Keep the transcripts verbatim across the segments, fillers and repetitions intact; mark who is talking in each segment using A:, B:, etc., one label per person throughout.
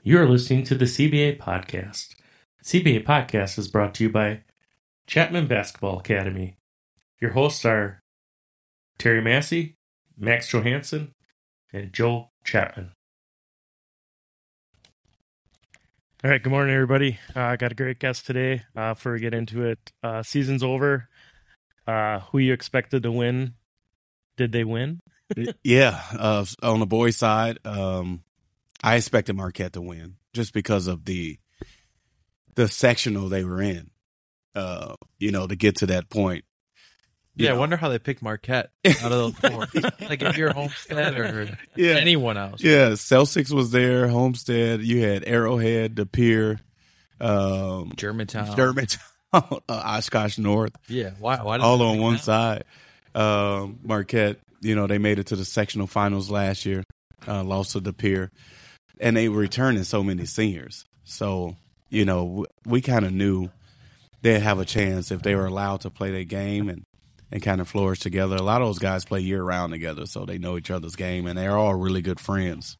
A: You're listening to the C B A Podcast. C B A Podcast is brought to you by Chapman Basketball Academy. Your hosts are Terry Massey, Max Johansson, and Joe Chapman. All right, good morning, everybody. I uh, got a great guest today. Uh, before we get into it, uh, season's over. Uh, who you expected to win? Did they win?
B: yeah, uh, on the boys' side, um, I expected Marquette to win just because of the the sectional they were in. Uh, you know, to get to that point.
C: Yeah,
B: know.
C: I wonder how they picked Marquette out of those four. Like if you're Homestead or
B: yeah.
C: anyone else.
B: Yeah, Celtics was there, Homestead. You had Arrowhead, De Pere, um,
C: Germantown,
B: Germantown, uh, Oshkosh North.
C: Yeah, why? why
B: all on one side. Um, Marquette, you know, they made it to the sectional finals last year, uh, lost to De Pere, and they were returning so many seniors. So, you know, we, we kind of knew they'd have a chance if they were allowed to play their game and, and kind of flourish together. A lot of those guys play year-round together, so they know each other's game, and they're all really good friends.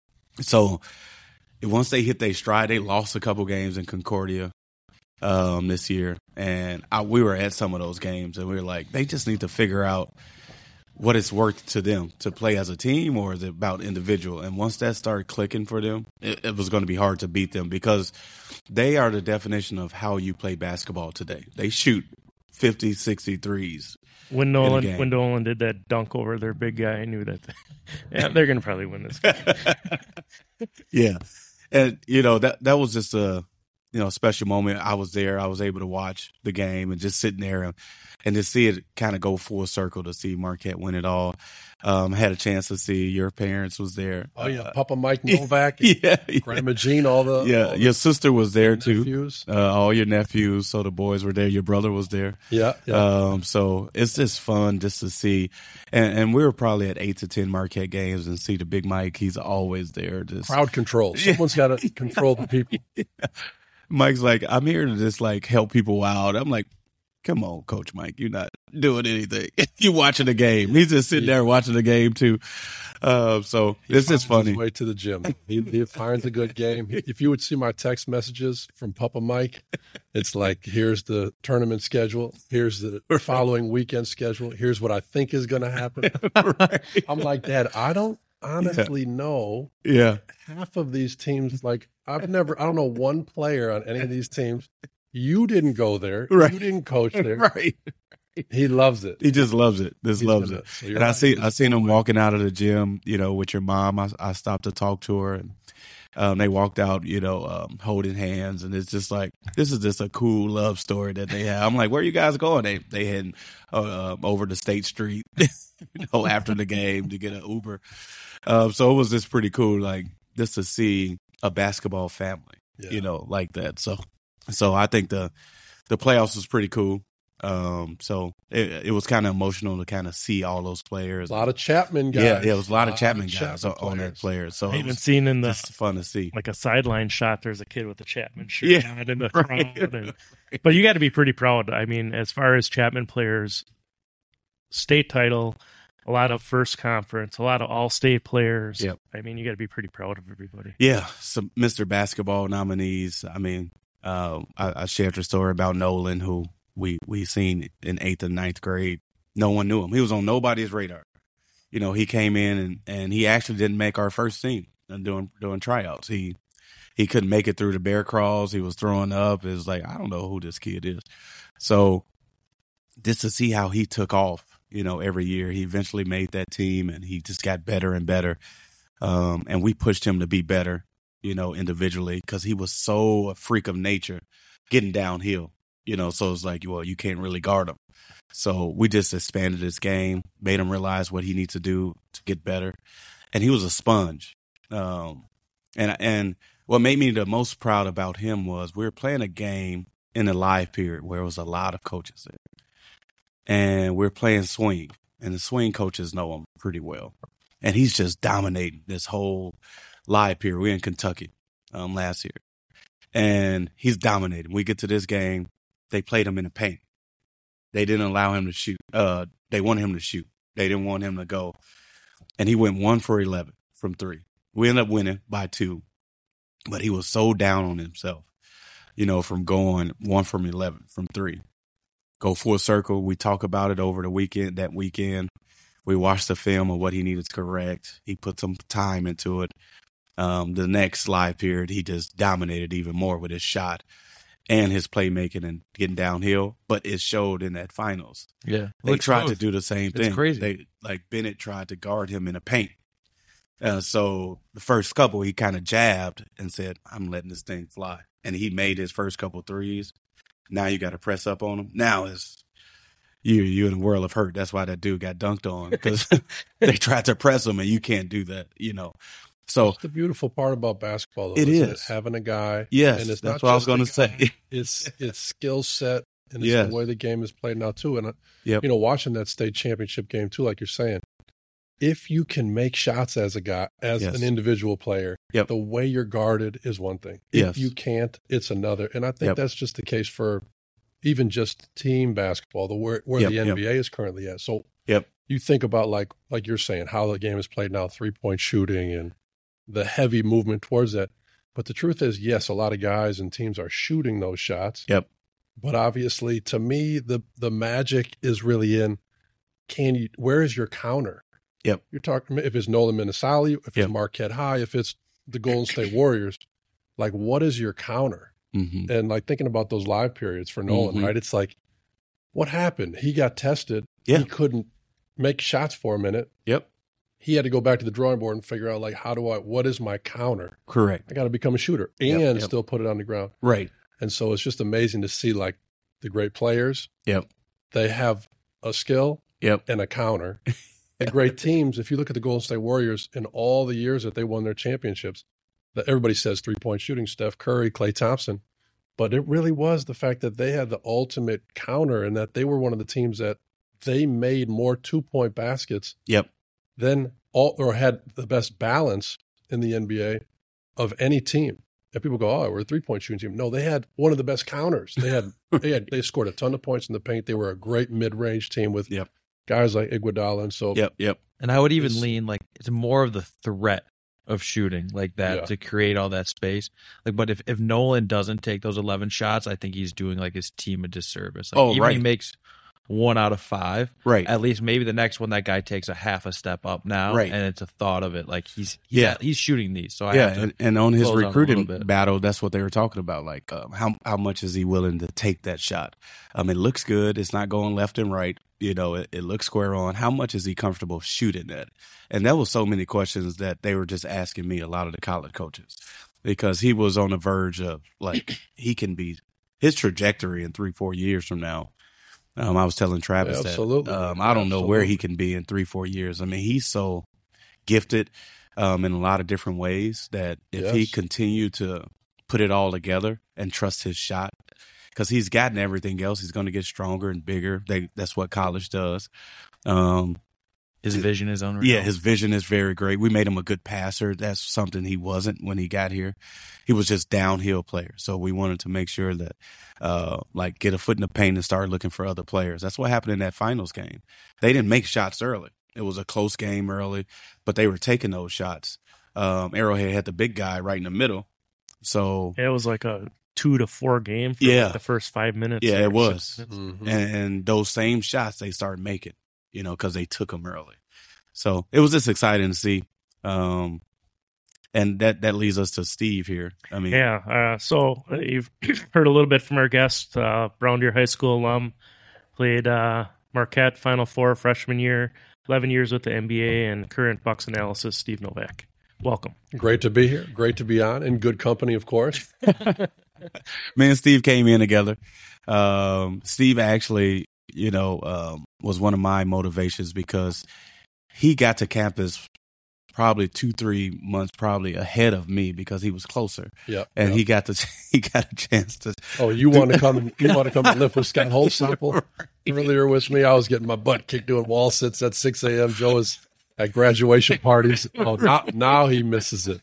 B: So once they hit their stride, they lost a couple games in Concordia um, this year, and I, we were at some of those games, and we were like, they just need to figure out what it's worth to them to play as a team, or is it about individual? And once that started clicking for them, it, it was going to be hard to beat them because they are the definition of how you play basketball today. They shoot fifty, sixty threes.
A: When Nolan when Nolan did that dunk over their big guy, I knew that. Yeah, they're going to probably win this game.
B: yeah, and you know that that was just a you know special moment. I was there. I was able to watch the game and just sitting there and, and to see it kind of go full circle to see Marquette win it all. Um, had a chance to see your parents was there.
D: Oh yeah, uh, Papa Mike Novak,
B: yeah,
D: Grandma Jean, all the
B: yeah.
D: all
B: your
D: the,
B: sister was there too.
D: Nephews.
B: Uh, all your nephews, so the boys were there. Your brother was there.
D: Yeah, yeah.
B: Um, so it's just fun just to see, and, and we were probably at eight to ten Marquette games and see the Big Mike. He's always there. Just
D: crowd control. Someone's got to control the people.
B: yeah. Mike's like, I'm here to just like help people out. I'm like, come on, Coach Mike, you're not doing anything. You're watching the game. He's just sitting yeah. there watching the game too. Uh, so
D: he
B: this is funny.
D: His way to the gym. He, he finds a good game. If you would see my text messages from Papa Mike, it's like, here's the tournament schedule. Here's the following weekend schedule. Here's what I think is going to happen. Right. I'm like, Dad, I don't honestly
B: yeah.
D: know.
B: Yeah.
D: Half of these teams, like I've never, I don't know one player on any of these teams. You didn't go there.
B: Right.
D: You didn't coach there.
B: Right.
D: He loves it.
B: He just loves it. Just
D: He's
B: loves
D: gonna,
B: it.
D: so
B: and
D: right.
B: I see, I seen him walking out of the gym, you know, with your mom. I, I stopped to talk to her, and um, they walked out, you know, um, holding hands, and it's just like this is just a cool love story that they have. I'm like, where are you guys going? They they heading uh, over to State Street, you know, after the game to get an Uber. Um, so it was just pretty cool, like just to see a basketball family, yeah. you know, like that. So, so I think the. The playoffs was pretty cool. Um, so it, it was kind of emotional to kind of see all those players.
D: A lot of Chapman guys.
B: Yeah, yeah, it was a lot, a lot of Chapman
D: of
B: guys
D: Chapman
B: on, on that player. So
A: I even seen in the
B: just fun to see.
A: Like a sideline shot, there's a kid with a Chapman shirt
B: yeah.
A: on in the
B: right.
A: crowd. And, but you got to be pretty proud. I mean, as far as Chapman players, state title, a lot of first conference, a lot of all-state players.
B: Yep.
A: I mean, you got to be pretty proud of everybody.
B: Yeah, some Mister Basketball nominees. I mean, Uh, I, I shared the story about Nolan, who we we seen in eighth and ninth grade. No one knew him. He was on nobody's radar. You know, he came in and, and he actually didn't make our first team doing doing tryouts. He he couldn't make it through the bear crawls. He was throwing up. It was like, I don't know who this kid is. So just to see how he took off, you know, every year, he eventually made that team, and he just got better and better. Um, and we pushed him to be better, you know, individually, because he was so a freak of nature getting downhill, you know, so it's like, well, you can't really guard him. So we just expanded his game, made him realize what he needs to do to get better. And he was a sponge. Um, and, and what made me the most proud about him was we were playing a game in a live period where it was a lot of coaches there. And we're playing swing, and the swing coaches know him pretty well. And he's just dominating this whole live period. We're in Kentucky um, last year, and he's dominating. We get to this game. They played him in the paint. They didn't allow him to shoot. Uh, they wanted him to shoot. They didn't want him to go. And he went one for eleven from three. We ended up winning by two. but he was so down on himself, you know, from going one from eleven, from three. Go full circle. We talk about it over the weekend, that weekend. We watched the film of what he needed to correct. He put some time into it. Um, the next live period, he just dominated even more with his shot and his playmaking and getting downhill. But it showed in that finals.
C: Yeah.
B: They
C: Looks
B: tried
C: smooth.
B: to do the same thing.
C: It's crazy.
B: They, like Bennett tried to guard him in the paint. Uh, so the first couple, he kind of jabbed and said, I'm letting this thing fly. And he made his first couple threes. Now you got to press up on him. Now it's you you in a world of hurt. That's why that dude got dunked on, because they tried to press him and you can't do that, you know. So
D: That's the beautiful part about basketball, though.
B: It
D: isn't
B: is.
D: It? Having a guy.
B: yes,
D: and it's
B: that's
D: not
B: what I was
D: just
B: going to
D: a guy.
B: say.
D: It's it's skill set, and it's
B: Yes.
D: the way the game is played now too. And uh,
B: Yep.
D: you know, watching that state championship game too, like you're saying, if you can make shots as a guy, as
B: Yes.
D: an individual player,
B: Yep.
D: the way you're guarded is one thing.
B: Yes.
D: If you can't, it's another. And I think
B: Yep.
D: that's just the case for even just team basketball, the where, where
B: Yep,
D: the
B: yep.
D: N B A is currently at. So
B: Yep.
D: you think about like like you're saying how the game is played now, three point shooting and the heavy movement towards that. But the truth is, yes, a lot of guys and teams are shooting those shots.
B: Yep.
D: But obviously, to me, the the magic is really in can you where is your counter?
B: Yep.
D: You're talking if it's Nolan Minnesali, if it's
B: Yep.
D: Marquette High, if it's the Golden State Warriors, like what is your counter?
B: Mm-hmm.
D: And like thinking about those live periods for Nolan,
B: Mhm.
D: right? It's like, what happened? He got tested.
B: Yeah.
D: He couldn't make shots for a minute.
B: Yep.
D: He had to go back to the drawing board and figure out like, how do I, what is my counter?
B: Correct.
D: I got to become a shooter and
B: Yep, yep.
D: still put it on the ground.
B: Right.
D: And so it's just amazing to see like the great players.
B: Yep.
D: They have a skill
B: Yep.
D: and a counter. The great teams, if you look at the Golden State Warriors in all the years that they won their championships, that everybody says three-point shooting, Steph Curry, Klay Thompson. But it really was the fact that they had the ultimate counter and that they were one of the teams that they made more two-point baskets
B: Yep.
D: than all or had the best balance in the N B A of any team. And people go, oh, we're a three-point shooting team. No, they had one of the best counters. They had they had they scored a ton of points in the paint. They were a great mid-range team with
B: Yep.
D: guys like Iguodala. And so
B: Yep. Yep.
C: And I would even
D: It's-
C: lean like it's more of the threat of shooting like that
D: Yeah.
C: to create all that space. Like, but if, if Nolan doesn't take those eleven shots, I think he's doing like his team a disservice. Like,
B: Oh,
C: even
B: right.
C: he makes one out of five.
B: Right.
C: At least maybe the next one that guy takes a half a step up now,
B: Right.
C: and it's a thought of it. Like he's, he's
B: Yeah.
C: at- he's shooting these. So I
B: yeah,
C: have to,
B: and, and on his
C: close on a
B: recruiting
C: little bit.
B: battle, that's what they were talking about. Like, um, how how much is he willing to take that shot? Um, it looks good. It's not going left and right. You know, it, it looks square on. How much is he comfortable shooting at? And there was so many questions that they were just asking me, a lot of the college coaches, because he was on the verge of like he can be his trajectory in three, four years from now. Um, I was telling Travis
D: Yeah,
B: that
D: absolutely.
B: um, I don't know where he
D: Absolutely.
B: can be in three, four years. I mean, he's so gifted um, in a lot of different ways that if he
D: Yes.
B: continued to put it all together and trust his shot, because he's gotten everything else, he's going to get stronger and bigger. They, that's what college does. Um,
C: his vision is unreal.
B: yeah, his vision is very great. We made him a good passer. That's something he wasn't when he got here. He was just downhill player. So we wanted to make sure that, uh, like, get a foot in the paint and start looking for other players. That's what happened in that finals game. They didn't make shots early. It was a close game early, but they were taking those shots. Um, Arrowhead had the big guy right in the middle. So,
A: It was like a two to four game for
B: Yeah.
A: like the first five minutes.
B: Yeah,
A: or
B: it was.
A: six minutes.
D: Mhm.
B: and, and those same shots they started making, you know, because they took them early. So it was just exciting to see. Um, and that, that leads us to Steve here. I mean,
A: Yeah. Uh, so uh, you've heard a little bit from our guest, uh, Brown Deer High School alum, played uh, Marquette Final Four freshman year, eleven years with the N B A, and current Bucks analysis, Steve Novak. Welcome.
D: Great to be here. Great to be on. In good company, of course.
B: me and Steve came in together. Um, Steve actually, you know, um, was one of my motivations because he got to campus probably two, three months probably ahead of me because he was closer,
D: Yeah.
B: and
D: yeah.
B: he got to he got a chance to.
D: Oh, you want to come? And, you want to come and lift with Scott Holsample earlier with me? I was getting my butt kicked doing wall sits at six a.m. Joe is at graduation parties. Oh, now, now he misses it.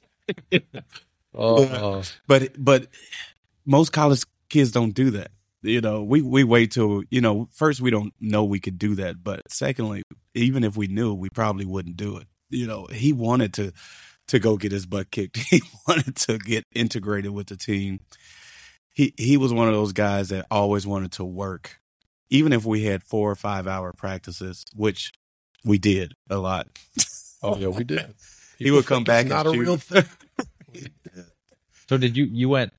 D: Oh, uh,
B: But but most college kids don't do that. You know, we, we wait till, you know, first we don't know we could do that. But secondly, even if we knew, we probably wouldn't do it. You know, he wanted to to go get his butt kicked. He wanted to get integrated with the team. He he was one of those guys that always wanted to work, even if we had four or five hour practices, which we did a lot.
D: Oh yeah, we did.
B: He, he would come back.
D: It's not
B: and
D: a
B: shoot.
D: real thing.
C: So did you you went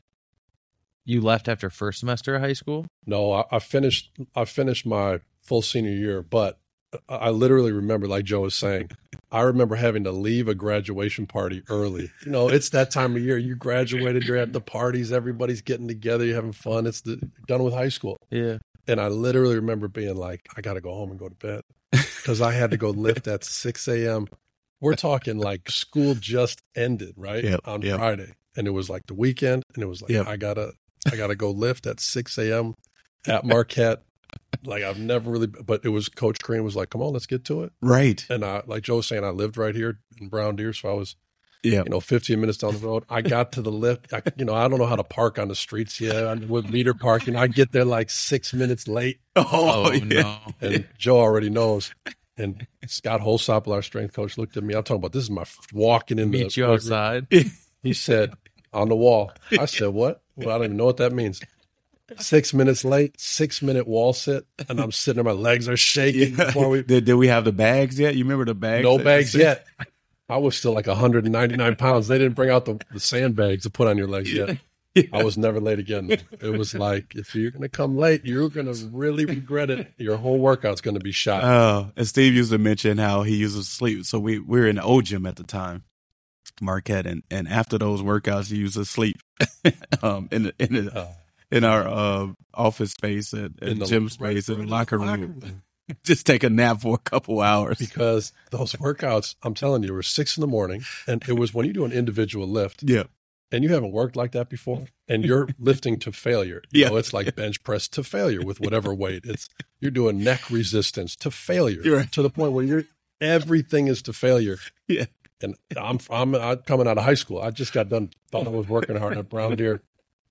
C: you left after first semester of high school?
D: No, I, I finished. I finished my full senior year, but I, I literally remember, like Joe was saying, I remember having to leave a graduation party early. You know, it's that time of year. You graduated, you're at the parties, everybody's getting together, you're having fun. It's the, done with high school.
C: Yeah.
D: And I literally remember being like, I got to go home and go to bed because I had to go lift at six a.m. We're talking like school just ended, right?
B: Yep,
D: on
B: yep.
D: Friday. And it was like the weekend. And it was like,
B: Yep.
D: I got to, I got to go lift at six a.m. at Marquette. Like I've never really, but it was Coach Crean was like, come on, let's get to it.
B: Right.
D: And I, like Joe was saying, I lived right here in Brown Deer. So I was,
B: Yeah.
D: you know, fifteen minutes down the road. I got to the lift. I, you know, I don't know how to park on the streets yet with meter parking. I get there like six minutes late.
C: Oh,
B: yeah.
C: no.
D: And Joe already knows. And Scott Holsopple, our strength coach, looked at me. I'm talking about this is my f- walking in
C: Meet
D: the
C: you outside.
D: He said, on the wall. I said, what? Well, I don't even know what that means. Six minutes late, six minute wall sit, and I'm sitting there. My legs are shaking.
B: Yeah.
D: Before we,
B: Did, did we have the bags yet? You remember the bags?
D: no
B: that-
D: bags yet. I was still like one hundred ninety-nine pounds. They didn't bring out the, the sandbags to put on your legs yet.
B: Yeah.
D: I was never late again. It was like, if you're going to come late, you're going to really regret it. Your whole workout's going to be shot.
B: Uh, and Steve used to mention how he used to sleep. So we, we were in the O gym at the time, Marquette, and, and after those workouts, he used to sleep um, in the, in the,
D: Uh,
B: in our uh, office space and, and
D: in the-
B: gym space
D: right-
B: in the
D: right
B: locker
D: in the
B: room.
D: locker room.
B: Just take a nap for a couple hours.
D: Because those workouts, I'm telling you, were six in the morning. And it was when you do an individual lift
B: Yeah.
D: and you haven't worked like that before and you're lifting to failure. You
B: Yeah.
D: know, it's like bench press to failure with whatever weight. It's you're doing neck resistance to failure
B: You're right.
D: to the point where you're everything is to failure.
B: Yeah.
D: And I'm, I'm I'm coming out of high school. I just got done. Thought I was working hard at Brown Deer.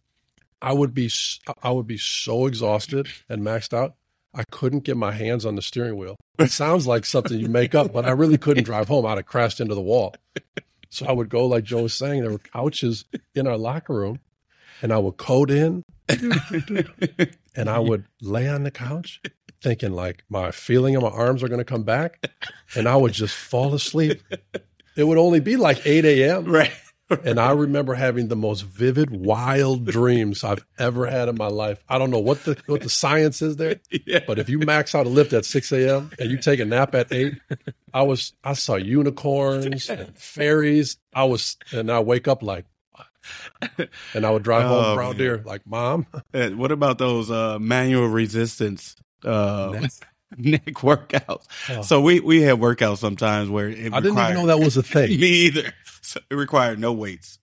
D: I would be s- I would be so exhausted and maxed out. I couldn't get my hands on the steering wheel. It sounds like something you make up, but I really couldn't drive home. I'd have crashed into the wall. So I would go, like Joe was saying, there were couches in our locker room, and I would code in, and I would lay on the couch thinking like my feeling in my arms are going to come back, and I would just fall asleep. It would only be like eight a.m.
B: Right.
D: And I remember having the most vivid, wild dreams I've ever had in my life. I don't know what the what the science is there,
B: Yeah.
D: but if you max out a lift at six a.m. and you take a nap at eight, I was I saw unicorns and fairies. I was, and I wake up like, and I would drive
B: Oh,
D: home Brown
B: man.
D: Deer like, Mom,
B: And what about those uh, manual resistance uh, neck workouts?
D: Oh.
B: So we, we had workouts sometimes where it
D: I didn't
B: required-
D: even know that was a thing.
B: Me either. So it required no weights.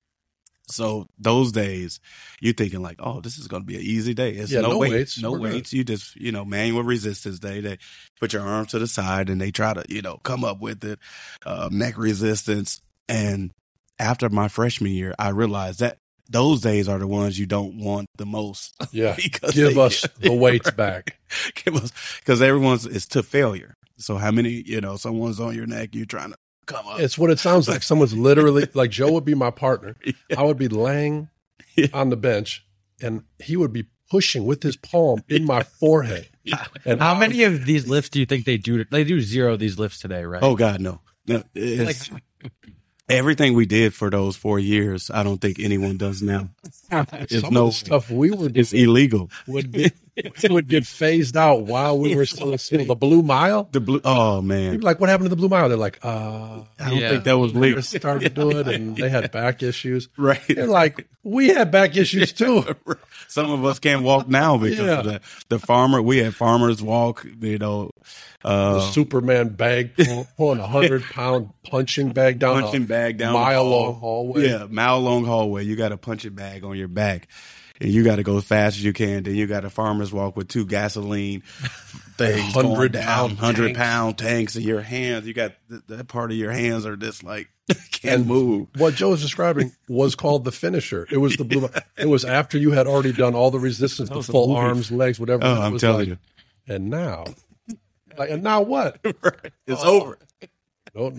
B: So those days, you're thinking like, oh, this is going to be an easy day. It's
D: Yeah,
B: no,
D: no
B: weights,
D: weights.
B: no
D: We're good.
B: weights. You just, you know, manual resistance day. They put your arms to the side and they try to, you know, come up with it, uh, neck resistance. And after my freshman year, I realized that those days are the ones you don't want the most.
D: Yeah,
B: Because
D: give
B: they-
D: us the weights back.
B: because everyone's it's to failure. So how many, you know, someone's on your neck, you're trying to come up.
D: It's what it sounds like. Someone's literally like Joe would be my partner. I would be laying
B: Yeah.
D: on the bench, and he would be pushing with his palm in my forehead. And
C: How
D: I-
C: many of these lifts do you think they do? They do zero of these lifts today, right?
B: Oh God, no. No, it's, everything we did for those four years, I don't think anyone does now. It's
D: some
B: no,
D: of the stuff we were doing
B: it's illegal.
D: would be, it would get phased out while we were still in school. The Blue Mile.
B: The blue. Oh
D: You'd
B: man,
D: be like, what happened to the Blue Mile? They're like, uh,
B: I don't
C: Yeah.
B: think that was legal.
D: they started to do it, and they had back issues.
B: Right.
D: They're like, we had back issues too.
B: Some of us can't walk now because
D: Yeah.
B: of that. The farmer, we had farmers walk. You know,
D: The
B: uh,
D: Superman bag pull- pulling a hundred pound punching bag down
B: punching
D: a
B: bag down the
D: mile
B: hall.
D: long hallway.
B: Yeah, mile long hallway. You got a punching bag on your back, and you got to go as fast as you can. Then you got a farmer's walk with two gasoline things,
D: one hundred
B: hundred down,
D: pound
B: hundred
D: tanks.
B: pound tanks, and your hands. You got th- that part of your hands are just like can't
D: And
B: move.
D: What Joe was describing was called the finisher. It was the blue. It was after you had already done all the resistance, the
B: was a
D: full
B: movie.
D: arms, legs, whatever.
B: Oh,
D: it
B: I'm
D: was
B: telling
D: like.
B: you,
D: And now, like, and now what?
B: it's over.
D: No, no.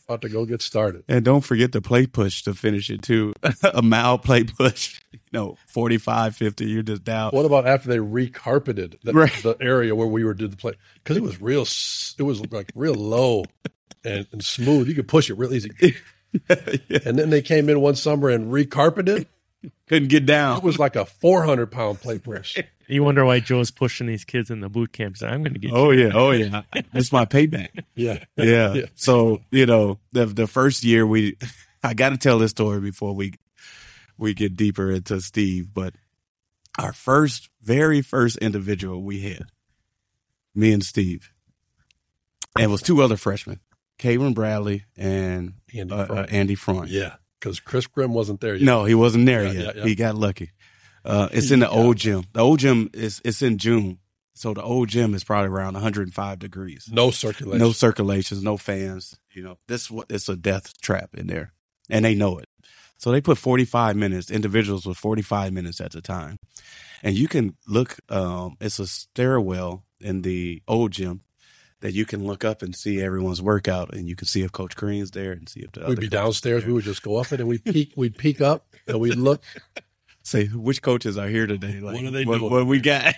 D: About to go get started.
B: And don't forget the play push to finish it too. A mile play push, you know, forty-five, fifty, you're just down.
D: What about after they recarpeted the,
B: Right.
D: the area where we were did the play? Because it was real, s- it was like real low and, and smooth. You could push it real easy.
B: Yeah.
D: And then they came in one summer and recarpeted.
B: Couldn't get
D: It
B: down.
D: was like a four hundred pound play push.
A: You wonder why Joe's pushing these kids in the boot camps. I'm going to get
B: Oh yeah, oh yeah. That's my payback.
D: Yeah.
B: Yeah.
D: Yeah.
B: So, you know, the the first year we I got to tell this story before we we get deeper into Steve, but our first very first individual we had, me and Steve. And it was two other freshmen, Kayron Bradley and
D: Andy
B: uh, uh,
D: Freund.
B: Andy Freund.
D: Yeah. Because Chris Grimm wasn't there yet.
B: No, he wasn't there
D: Yeah,
B: yet.
D: yeah, yeah.
B: He got lucky. Uh, it's in the
D: Yeah.
B: old gym. The old gym is it's in June. So the old gym is probably around one hundred five degrees.
D: No circulation.
B: No circulations, no fans. You know, this what it's a death trap in there, and they know it. So they put forty-five minutes. Individuals with forty-five minutes at the time, and you can look. Um, it's a stairwell in the old gym that you can look up and see everyone's workout, and you can see if Coach Green's there and see if the
D: We'd
B: other
D: be
B: coaches
D: downstairs.
B: are
D: We
B: there.
D: would just go up it and we'd peek, we'd peek up and we'd look.
B: Say which coaches are here today. Like,
D: What are they
B: what,
D: doing?
B: what we got?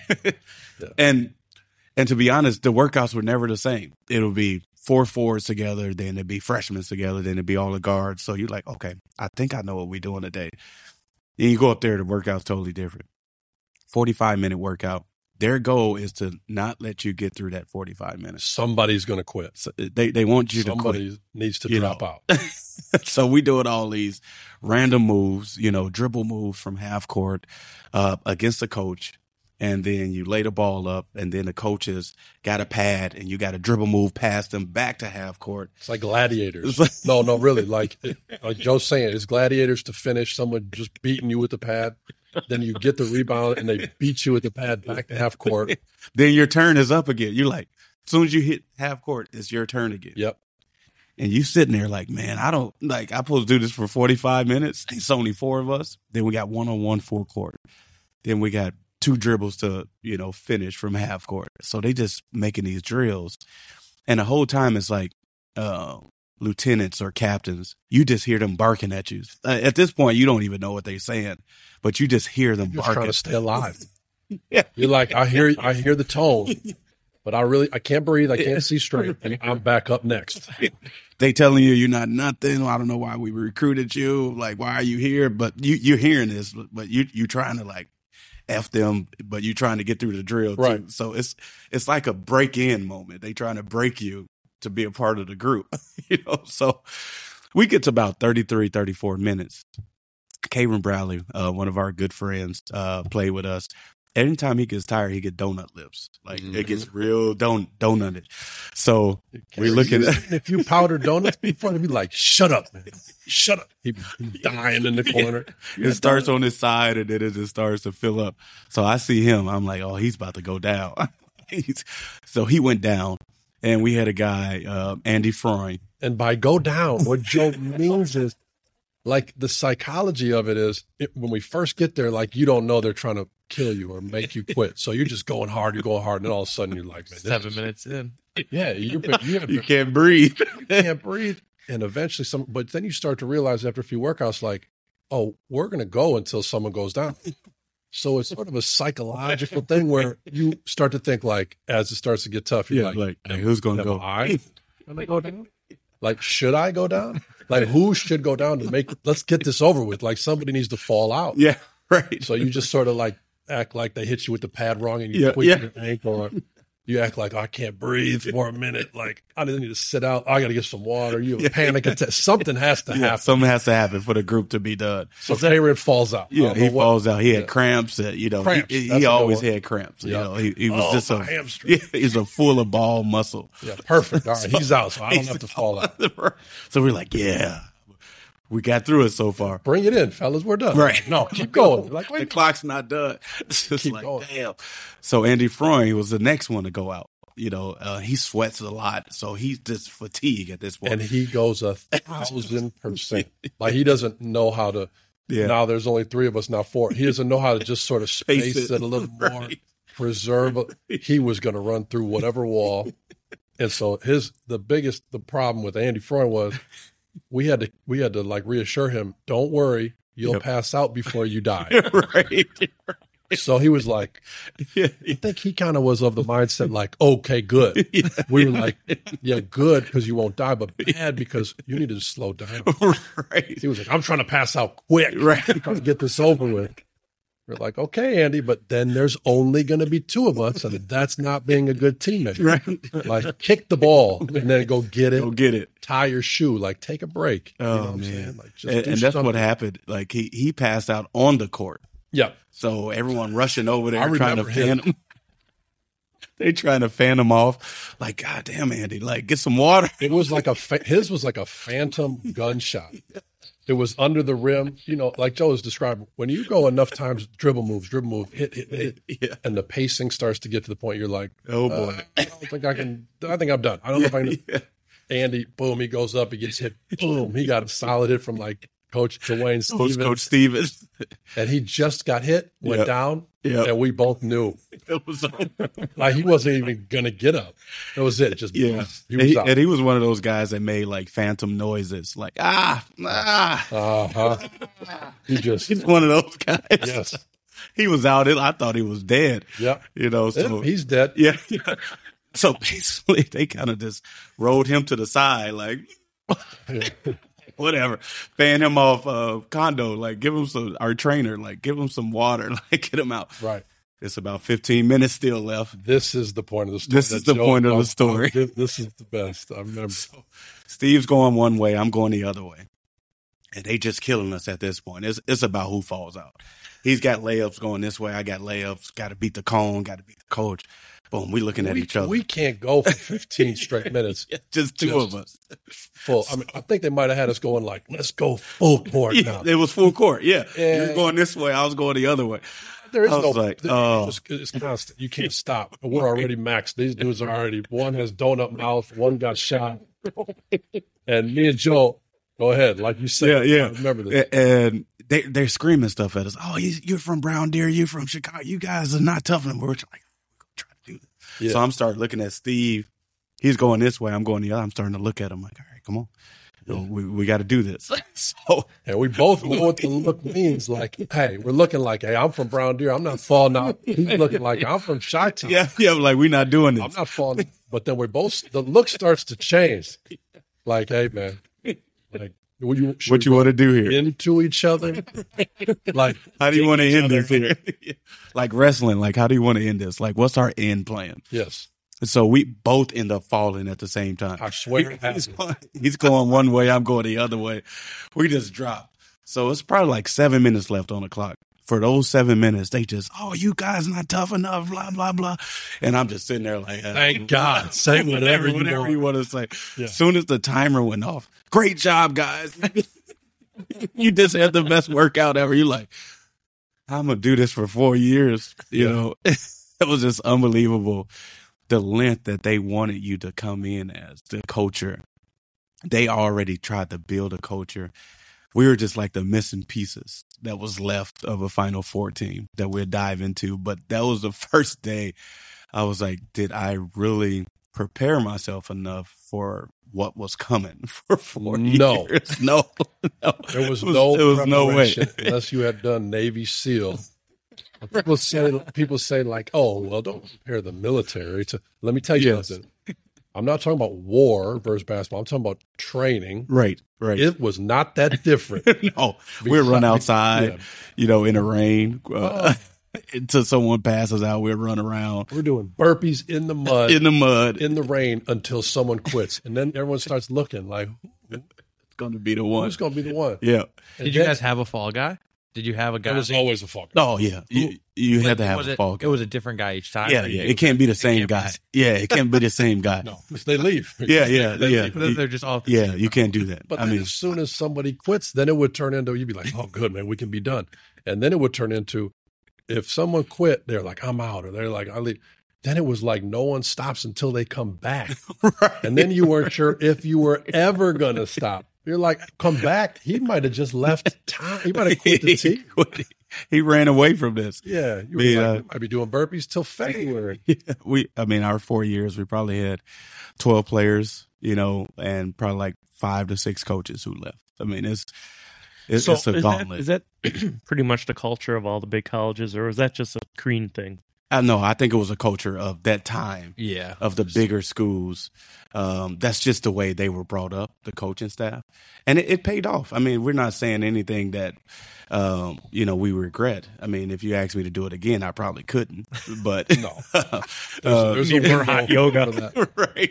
B: And and to be honest, the workouts were never the same. It'll be four fours together, then it'd be freshmen together, then it'd be all the guards. So you're like, okay, I think I know what we're doing today. Then you go up there, the workout's totally different. forty-five minute workout. Their goal is to not let you get through that forty-five minutes.
D: Somebody's going to quit.
B: So they they want you to quit.
D: Somebody needs to
B: you
D: drop
B: know.
D: out.
B: So we doing all these random moves, you know, dribble moves from half court uh, against the coach. And then you lay the ball up, and then the coaches got a pad, and you got to dribble move past them back to half court.
D: It's like gladiators.
B: It's like-
D: no, no, really. Like, it, like Joe's saying, it's gladiators to finish. Someone just beating you with the pad. Then you get the rebound, and they beat you with the pad back to half court.
B: Then your turn is up again. You're like, as soon as you hit half court, it's your turn again.
D: Yep.
B: And you sitting there like, man, I don't like. I'm supposed to do this for forty-five minutes. It's only four of us. Then we got one on one full court. Then we got two dribbles to, you know, finish from half court. So they just making these drills. And the whole time it's like uh, lieutenants or captains, you just hear them barking at you. Uh, at this point, you don't even know what they're saying, but you just hear them
D: You're just trying
B: barking.
D: to stay alive.
B: Yeah.
D: You're like, I hear, I hear the tone, but I really, I can't breathe. I can't see straight, and I'm back up next.
B: They telling you you're not nothing. I don't know why we recruited you. Like, why are you here? But you, you're hearing this, but you, you trying to like F them, but you trying to get through the drill too.
D: Right.
B: So it's, it's like a break in moment. They trying to break you to be a part of the group, you know? So we get to about thirty-three, thirty-four minutes. Kayron Bradley, uh, one of our good friends, uh, played with us. Anytime he gets tired, he get donut lips. Like
D: Mm-hmm.
B: it gets real don donutted. So we looking at
D: And if you powder donuts before, they'd be like, "Shut up, man! Shut up!" He'd be dying in the corner.
B: it starts on his side and then it just starts to fill up. So I see him. I'm like, oh, he's about to go down. He's, so he went down, and we had a guy, uh, Andy Freund.
D: And by go down, what Joe means is, like, the psychology of it is, it, when we first get there, like, you don't know they're trying to kill you or make you quit. So you're just going hard, you're going hard, and then all of a sudden you're like, man, this
A: Seven
D: is-
A: minutes in.
D: yeah, you you
B: You can't breathe.
D: can't breathe. And eventually some, but then you start to realize after a few workouts, like, oh, we're going to go until someone goes down. So it's sort of a psychological thing where you start to think, like, as it starts to get tough, you're
B: Yeah,
D: like,
B: like, hey, who's gonna
D: am
B: go?
D: I gonna go down? Like, should I go down? Like, who should go down to make, let's get this over with. Like, somebody needs to fall out.
B: Yeah, right.
D: So you just sort of like act like they hit you with the pad wrong and you
B: Yeah,
D: tweak
B: yeah.
D: your ankle, or you act like, oh, I can't breathe for a minute. Like, I need to sit out. I got to get some water. You have a panic attack. Something has to
B: Yeah,
D: happen.
B: something has to happen for the group to be done.
D: So Kayron falls out. I
B: Yeah,
D: don't
B: he
D: know what-
B: falls out. He had
D: yeah.
B: cramps. Uh, you know,
D: Cramps,
B: he, he,
D: that's a good
B: always
D: one.
B: had cramps. You
D: Yeah.
B: know, he, he was
D: Oh,
B: just
D: my
B: a
D: hamstring.
B: yeah, he's a full of ball muscle.
D: Yeah, perfect. All right, he's out, so I don't have to fall out.
B: So we're like, yeah, we got through it so far.
D: Bring it in, fellas. We're done.
B: Right.
D: No, keep going. Like,
B: The
D: wait.
B: clock's not done. It's just
D: Keep
B: like,
D: going.
B: damn. So Andy Freund was the next one to go out. You know, uh, he sweats a lot, so he's just fatigued at this point.
D: And he goes a thousand percent. Like, he doesn't know how to.
B: yeah.
D: Now there's only three of us, now four. He doesn't know how to just sort of space
B: Space
D: it,
B: it.
D: a little more,
B: Right.
D: preserve it. He was going to run through whatever wall And so his the biggest the problem with Andy Freund was we had to we had to like reassure him, don't worry, you'll
B: Yep.
D: pass out before you die.
B: right.
D: So he was like,
B: Yeah.
D: I think he kind of was of the mindset like, okay, good.
B: Yeah.
D: We were like, yeah, good because you won't die, but bad because you need to slow down.
B: right.
D: He was like, I'm trying to pass out quick.
B: Right.
D: I'm trying to get this over with. We're like, okay, Andy, but then there's only going to be two of us, and that's not being a good teammate.
B: Right.
D: Like, kick the ball and then go get it.
B: Go get it.
D: Tie your shoe. Like, take a break. You know
B: Oh
D: what I'm
B: man.
D: saying? Like, just
B: and
D: do
B: and that's
D: something.
B: what happened. Like he he passed out on the court.
D: Yeah.
B: So everyone rushing over
D: I
B: there trying to
D: remember
B: fan
D: him.
B: him. They trying to fan him off. Like, God damn, Andy, like get some water.
D: It was like a, fa- his was like a phantom gunshot. It was under the rim. You know, like Joe was describing, when you go enough times, dribble moves, dribble move, hit, hit, hit,
B: Yeah.
D: and the pacing starts to get to the point you're like,
B: Oh boy.
D: uh, I don't think I can, I think I'm done. I don't know if I can.
B: Yeah.
D: Andy, boom, he goes up, he gets hit, boom, he got a solid hit from like Coach Dwayne
B: Coach,
D: Stevens,
B: Coach Stevens.
D: and he just got hit, went
B: Yep.
D: down,
B: Yep.
D: and we both knew
B: It was
D: like he wasn't even gonna get up. That was it. Just
B: yeah.
D: he
B: And
D: was
B: he,
D: out.
B: and he was one of those guys that made like phantom noises, like ah ah.
D: Uh huh. He just
B: He's one of those guys.
D: yes,
B: He was out. I thought he was dead.
D: yeah.
B: You know. So
D: He's dead.
B: yeah. So basically, they kind of just rolled him to the side, like whatever, fan him off uh, condo, like give him some, our trainer, like give him some water, like get him out.
D: Right.
B: It's about fifteen minutes still left.
D: This is the point of the story.
B: This is
D: that
B: the
D: Joe
B: point of the
D: talked
B: story.
D: about. This is the best. I remember.
B: So Steve's going one way, I'm going the other way. And they just killing us at this point. It's it's about who falls out. He's got layups going this way. I got layups. Got to beat the cone. Got to beat the coach. Boom. We looking at
D: we,
B: each other.
D: we can't go for fifteen straight minutes
B: just two
D: Just-
B: of us.
D: full. I mean, I think they might have had us going like, let's go full court
B: Yeah,
D: now.
B: it was full court. Yeah.
D: Yeah.
B: You were going this way. I was going the other way.
D: There is
B: I was
D: no,
B: like,
D: there-
B: oh.
D: it's, it's constant. You can't stop. We're already maxed. These dudes are already, one has donut mouth, one got shot. And me and Joe, go ahead. Like you said,
B: Yeah, yeah.
D: I remember this.
B: A- And they, they're screaming stuff at us. Oh, you- you're from Brown Deer. You're from Chicago. You guys are not tough enough. We're like, trying to do this.
D: Yeah.
B: So I'm starting looking at Steve. He's going this way. I'm going the other. I'm starting to look at him like, all right, come on. You know, we we got to do this. So
D: And we both know what the look means. Like, hey, we're looking like, hey, I'm from Brown Deer. I'm not falling out. He's looking like, I'm from Chi-Town.
B: yeah, yeah, like we're not doing
D: I'm
B: this.
D: not falling. But then we're both, the look starts to change. Like, hey, man, like, what you, should
B: What you
D: we
B: want to do
D: go
B: here?
D: into each other? Like,
B: How do you want to
D: each
B: end
D: other.
B: this here? Like wrestling. Like, how do you want to end this? Like, what's our end plan?
D: yes,
B: So we both end up falling at the same time.
D: I swear it
B: He's
D: happens.
B: going, he's going one way, I'm going the other way. We just drop. So it's probably like seven minutes left on the clock. For those seven minutes, they just, oh, you guys not tough enough, blah, blah, blah. And I'm just sitting there like, uh,
D: Thank God. Say whatever you
B: whatever
D: want.
B: you want to say.
D: Yeah.
B: As soon as the timer went off, great job, guys. You just had the best workout ever. You're like, I'm going to do this for four years. You
D: Yeah.
B: know, it was just unbelievable. The length that they wanted you to come in as the culture. They already tried to build a culture. We were just like the missing pieces that was left of a Final Four team that we'll dive into. But that was the first day I was like, did I really prepare myself enough for what was coming for four
D: No.
B: years? No. no.
D: There was
B: It was-
D: no
B: there was no way.
D: preparation unless you had done Navy SEAL. People say, people say like, oh, well, don't compare the military to, let me tell you
B: Yes.
D: something. I'm not talking about war versus basketball. I'm talking about training.
B: Right, right.
D: It was not that different.
B: no, we'll run outside,
D: Yeah.
B: you know, in the rain. Uh,
D: Oh.
B: until someone passes out, we'll run around
D: We're doing burpees in the mud,
B: in the mud.
D: in the rain until someone quits. And then everyone starts looking like,
B: It's going to be the one.
D: who's going to be the one?
B: Yeah.
D: And
C: Did you
D: then-
C: guys have a fall guy? Did you have a guy?
D: It was always a fuck.
B: Oh, yeah. You, you
C: Like,
B: had to have
C: was
B: a
C: it,
B: fall
C: It
B: guy.
C: was a different guy each time.
B: Yeah,
C: or
B: yeah.
C: you-
B: It can't be the same
C: can't be
B: guy.
C: the
B: Yeah, it can't be the same guy.
D: No, they leave.
B: Yeah, yeah,
D: They
B: yeah.
D: leave.
C: But then they're just all.
B: Yeah, you can't do that.
D: But
B: I
D: then
B: mean,
D: as soon as somebody quits, then it would turn into, you'd be like, oh, good, man, we can be done. And then it would turn into, if someone quit, they're like, I'm out, or they're like, I leave. Then it was like no one stops until they come back.
B: right.
D: And then you weren't sure if you were ever going to stop. You're like, come back. He might have just left town. He might have quit the team.
B: he ran away from this.
D: Yeah, you were
B: We,
D: like,
B: uh,
D: we might be doing burpees till February.
B: Yeah, we, I mean, our four years, we probably had twelve players, you know, and probably like five to six coaches who left. I mean, it's it's,
A: So
B: it's a
A: is
B: gauntlet.
A: that, is that pretty much the culture of all the big colleges, or is that just a Crean thing?
B: I know. I think it was a culture of that time.
C: Yeah.
B: Of the bigger schools. Um, that's just the way they were brought up, the coaching staff. And it, it paid off. I mean, we're not saying anything that, um, you know, we regret. I mean, if you asked me to do it again, I probably couldn't. But
D: No.
B: uh,
D: There's a
A: more hot yoga.
D: for that.
B: right.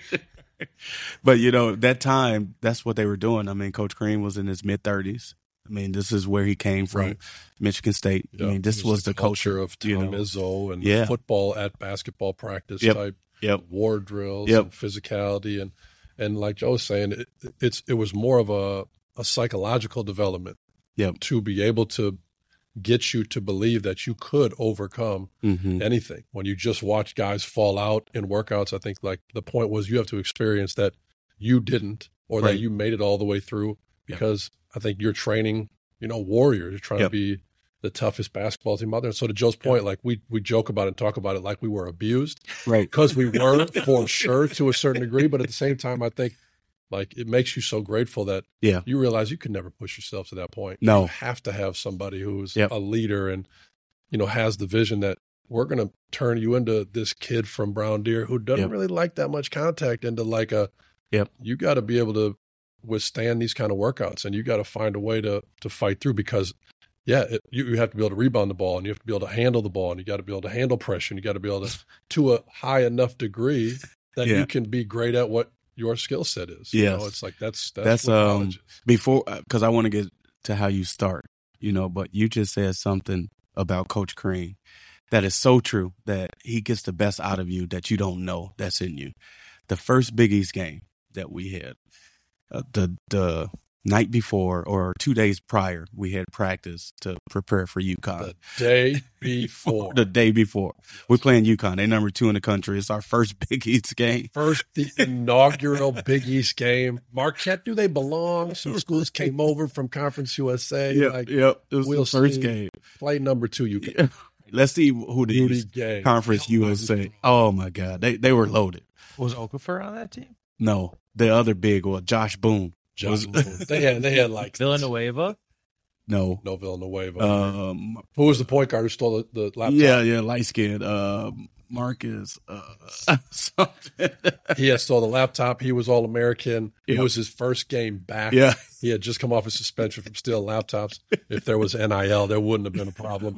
B: But, you know, that time, that's what they were doing. I mean, Coach Crean was in his mid-thirties. I mean, this is where he came from,
D: Right.
B: Michigan State.
D: Yeah,
B: I mean, this
D: it
B: was, the culture,
D: of Tom
B: you know.
D: Izzo and
B: Yeah.
D: football at basketball practice
B: Yep.
D: type
B: Yep.
D: war drills
B: Yep.
D: and physicality and and like Joe was saying, it, it's it was more of a a psychological development.
B: Yep.
D: To be able to get you to believe that you could overcome
B: Mm-hmm.
D: anything. When you just watch guys fall out in workouts, I think like the point was you have to experience that you didn't or
B: Right.
D: that you made it all the way through
B: Yep.
D: because I think you're training, you know, warriors. You're trying
B: Yep.
D: to be the toughest basketball team out there. So to Joe's point, like we we joke about it and talk about it like we were abused
B: Right.
D: because we were for sure to a certain degree. But at the same time, I think like it makes you so grateful that
B: Yeah.
D: you realize you can never push yourself to that point.
B: No.
D: You have to have somebody who's
B: Yep.
D: a leader and, you know, has the vision that we're going to turn you into this kid from Brown Deer who doesn't
B: Yep.
D: really like that much contact into like a,
B: Yep.
D: you got to be able to withstand these kind of workouts and you got to find a way to, to fight through because yeah, it, you, you have to be able to rebound the ball and you have to be able to handle the ball and you got to be able to handle pressure and you got to be able to, to a high enough degree that
B: Yeah.
D: you can be great at what your skill set is. You
B: Yes.
D: know, it's like, that's, that's,
B: That's,
D: what
B: um,
D: college is.
B: Before, because I want to get to how you start, you know, but you just said something about Coach Crean that is so true that he gets the best out of you that you don't know that's in you. The first Big East game that we had, uh, the the night before or two days prior, we had practice to prepare for UConn.
D: The day before.
B: The day before. We're playing UConn. They're number two in the country. It's our first Big East game.
D: First, the inaugural Big East game. Marquette, do they belong? Some schools came over from Conference U S A.
B: Yep,
D: like,
B: yep. It was
D: we'll
B: the first
D: see.
B: game.
D: Play number two, you can.
B: Let's see who the
D: Rudy
B: East
D: Gay.
B: Conference U S A. Oh my God, they they were loaded.
C: Was Okafor on that team?
B: No, the other big one, Josh Boone.
D: Josh
B: Was-
D: Boone. They had, they had like
C: Villanueva?
B: No,
D: no Villanueva.
B: um,
D: Who was the point guard who stole the, the laptop?
B: yeah, yeah, light skinned. Uh, Marcus, uh, something.
D: He had stole the laptop. He was All American. It
B: Yep.
D: was his first game back.
B: Yeah,
D: He had just come off a suspension from stealing laptops. If there was N I L, there wouldn't have been a problem.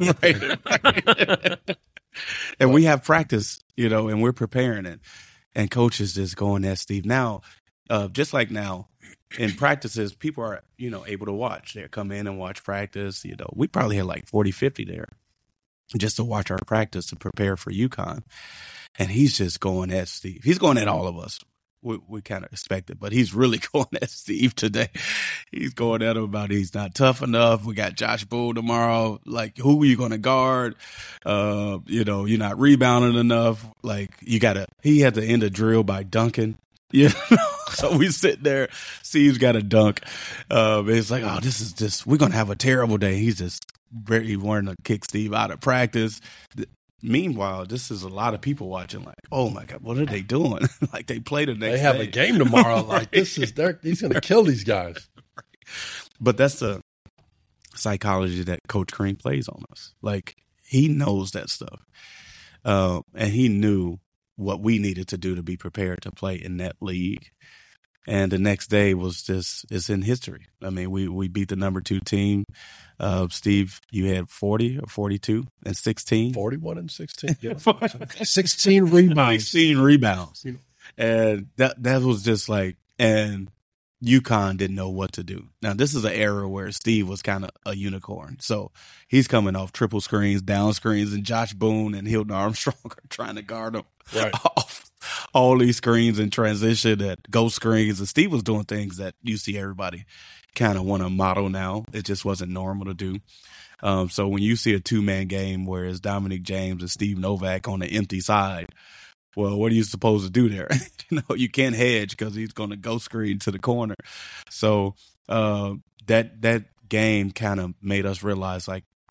B: right. And we have practice, you know, and we're preparing it. And coaches just going at Steve. Now, uh, just like now, in practices, people are, you know, able to watch. They come in and watch practice. You know, we probably had like forty, fifty there just to watch our practice to prepare for UConn. And he's just going at Steve. He's going at all of us. We, we kind of expect it, but he's really going at Steve today. He's going at him about he's not tough enough. We got Josh Boone tomorrow. Like, who are you going to guard? Uh, you know, you're not rebounding enough. Like, you got to, he had to end a drill by dunking. You know, so we sit there. Steve's got a dunk. Um, it's like, oh, this is just, we're going to have a terrible day. He's just very wanting to kick Steve out of practice. Meanwhile, this is a lot of people watching like, oh my God, what are they doing? Like they play the next
D: They have
B: day.
D: a game tomorrow. Like this is their, he's going to kill these guys.
B: But that's the psychology that Coach Crean plays on us. Like he knows that stuff. Uh, and he knew what we needed to do to be prepared to play in that league. And the next day was just, it's in history. I mean, we, we beat the number two team. Uh, Steve, you had forty or forty-two and sixteen.
D: forty-one and sixteen. Yeah. sixteen rebounds.
B: sixteen rebounds. And that, that was just like, and UConn didn't know what to do. Now, this is an era where Steve was kind of a unicorn. So he's coming off triple screens, down screens, and Josh Boone and Hilton Armstrong are trying to guard him
D: Right.
B: off all these screens in transition at ghost screens. And Steve was doing things that you see everybody kind of want to model now. It just wasn't normal to do. Um, so when you see a two-man game where it's Dominic James and Steve Novak on the empty side, well, what are you supposed to do there? you know, you can't hedge because he's going to go screen to the corner. So uh, that that game kind of made us realize, like,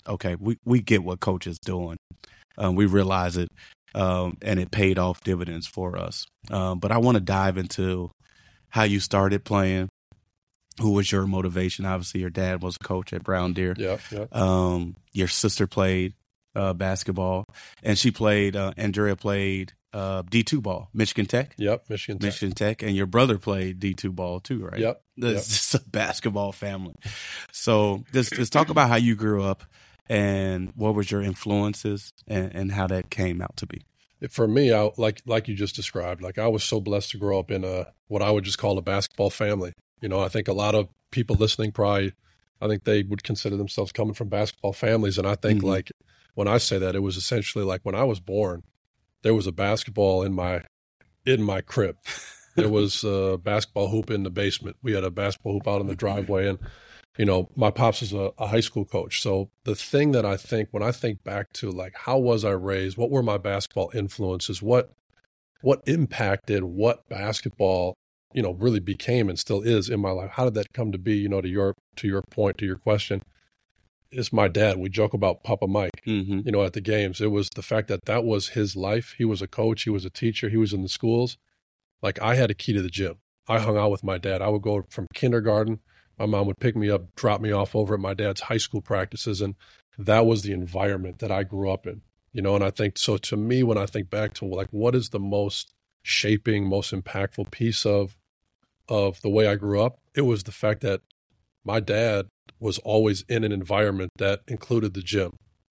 B: okay, we, we get what coach is doing. Um, we realize it, um, and it paid off dividends for us. Um, but I want to dive into how you started playing. Who was your motivation? Obviously, your dad was a coach at Brown Deer.
D: Yeah, yeah.
B: Um, your sister played uh, basketball, and she played. Uh, Andrea played uh, D two ball, Michigan Tech.
D: Yep, Michigan Tech.
B: Michigan Tech, and your brother played D two ball too, right?
D: Yep.
B: This
D: yep.
B: is a basketball family. So just, just talk about how you grew up and what was your influences and, and how that came out to be.
D: For me, I, like like you just described, like I was so blessed to grow up in a what I would just call a basketball family. You know, I think a lot of people listening probably, I think they would consider themselves coming from basketball families. And I think
B: Mm-hmm.
D: like when I say that, it was essentially like when I was born, there was a basketball in my in my crib. There was a basketball hoop in the basement. We had a basketball hoop out in the driveway. And, you know, my pops is a, a high school coach. So the thing that I think when I think back to like how was I raised, what were my basketball influences, what what impacted what basketball you know, really became and still is in my life. How did that come to be, you know, to your, to your point, to your question? It's my dad. We joke about Papa Mike,
B: Mm-hmm.
D: you know, at the games. It was the fact that that was his life. He was a coach. He was a teacher. He was in the schools. Like I had a key to the gym. I hung out with my dad. I would go from kindergarten. My mom would pick me up, drop me off over at my dad's high school practices. And that was the environment that I grew up in, you know, and I think, so to me, when I think back to like, what is the most shaping, most impactful piece of of the way I grew up, it was the fact that my dad was always in an environment that included the gym.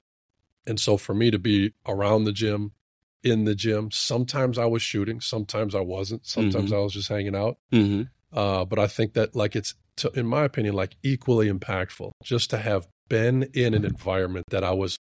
D: And so for me to be around the gym, in the gym, sometimes I was shooting, sometimes I wasn't, sometimes
B: Mm-hmm.
D: I was just hanging out.
B: Mm-hmm.
D: Uh, but I think that like it's, to, in my opinion, like equally impactful just to have been in an environment that I was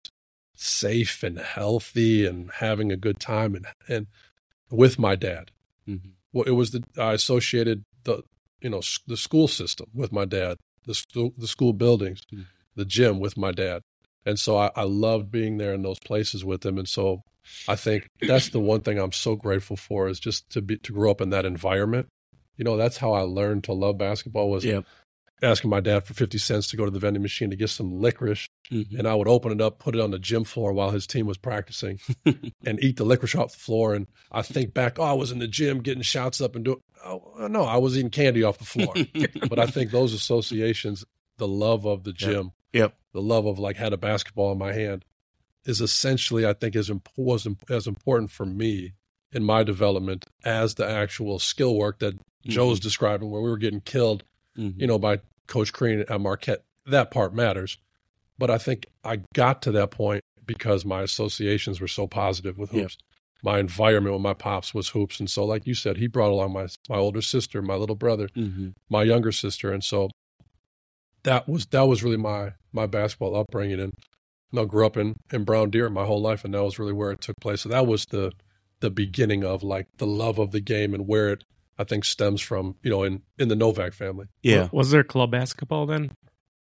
D: safe and healthy and having a good time and, and with my dad.
B: Mm-hmm.
D: Well, it was the, I associated the, you know, the school system with my dad, the school, the school buildings,
B: Mm-hmm.
D: the gym with my dad. And so I, I loved being there in those places with him. And so I think that's the one thing I'm so grateful for is just to be, to grow up in that environment. You know, that's how I learned to love basketball was
B: Yep.
D: asking my dad for fifty cents to go to the vending machine to get some licorice.
B: Mm-hmm.
D: And I would open it up, put it on the gym floor while his team was practicing and eat the licorice off the floor. And I think back, oh, I was in the gym getting shots up and doing, oh, no, I was eating candy off the floor. But I think those associations, the love of the gym,
B: Yep.
D: the love of like had a basketball in my hand is essentially, I think, is imp- was imp- as important for me in my development as the actual skill work that
B: Mm-hmm.
D: Joe's describing where we were getting killed,
B: Mm-hmm.
D: you know, by Coach Crean at Marquette. That part matters. But I think I got to that point because my associations were so positive with hoops. Yep. My environment with my pops was hoops. And so, like you said, he brought along my, my older sister, my little brother,
B: Mm-hmm.
D: my younger sister. And so that was, that was really my, my basketball upbringing. And you know, grew up in, in Brown Deer my whole life. And that was really where it took place. So that was the, the beginning of like the love of the game and where it, I think, stems from, you know, in, in the Novak family.
B: Yeah.
A: Was there club basketball then?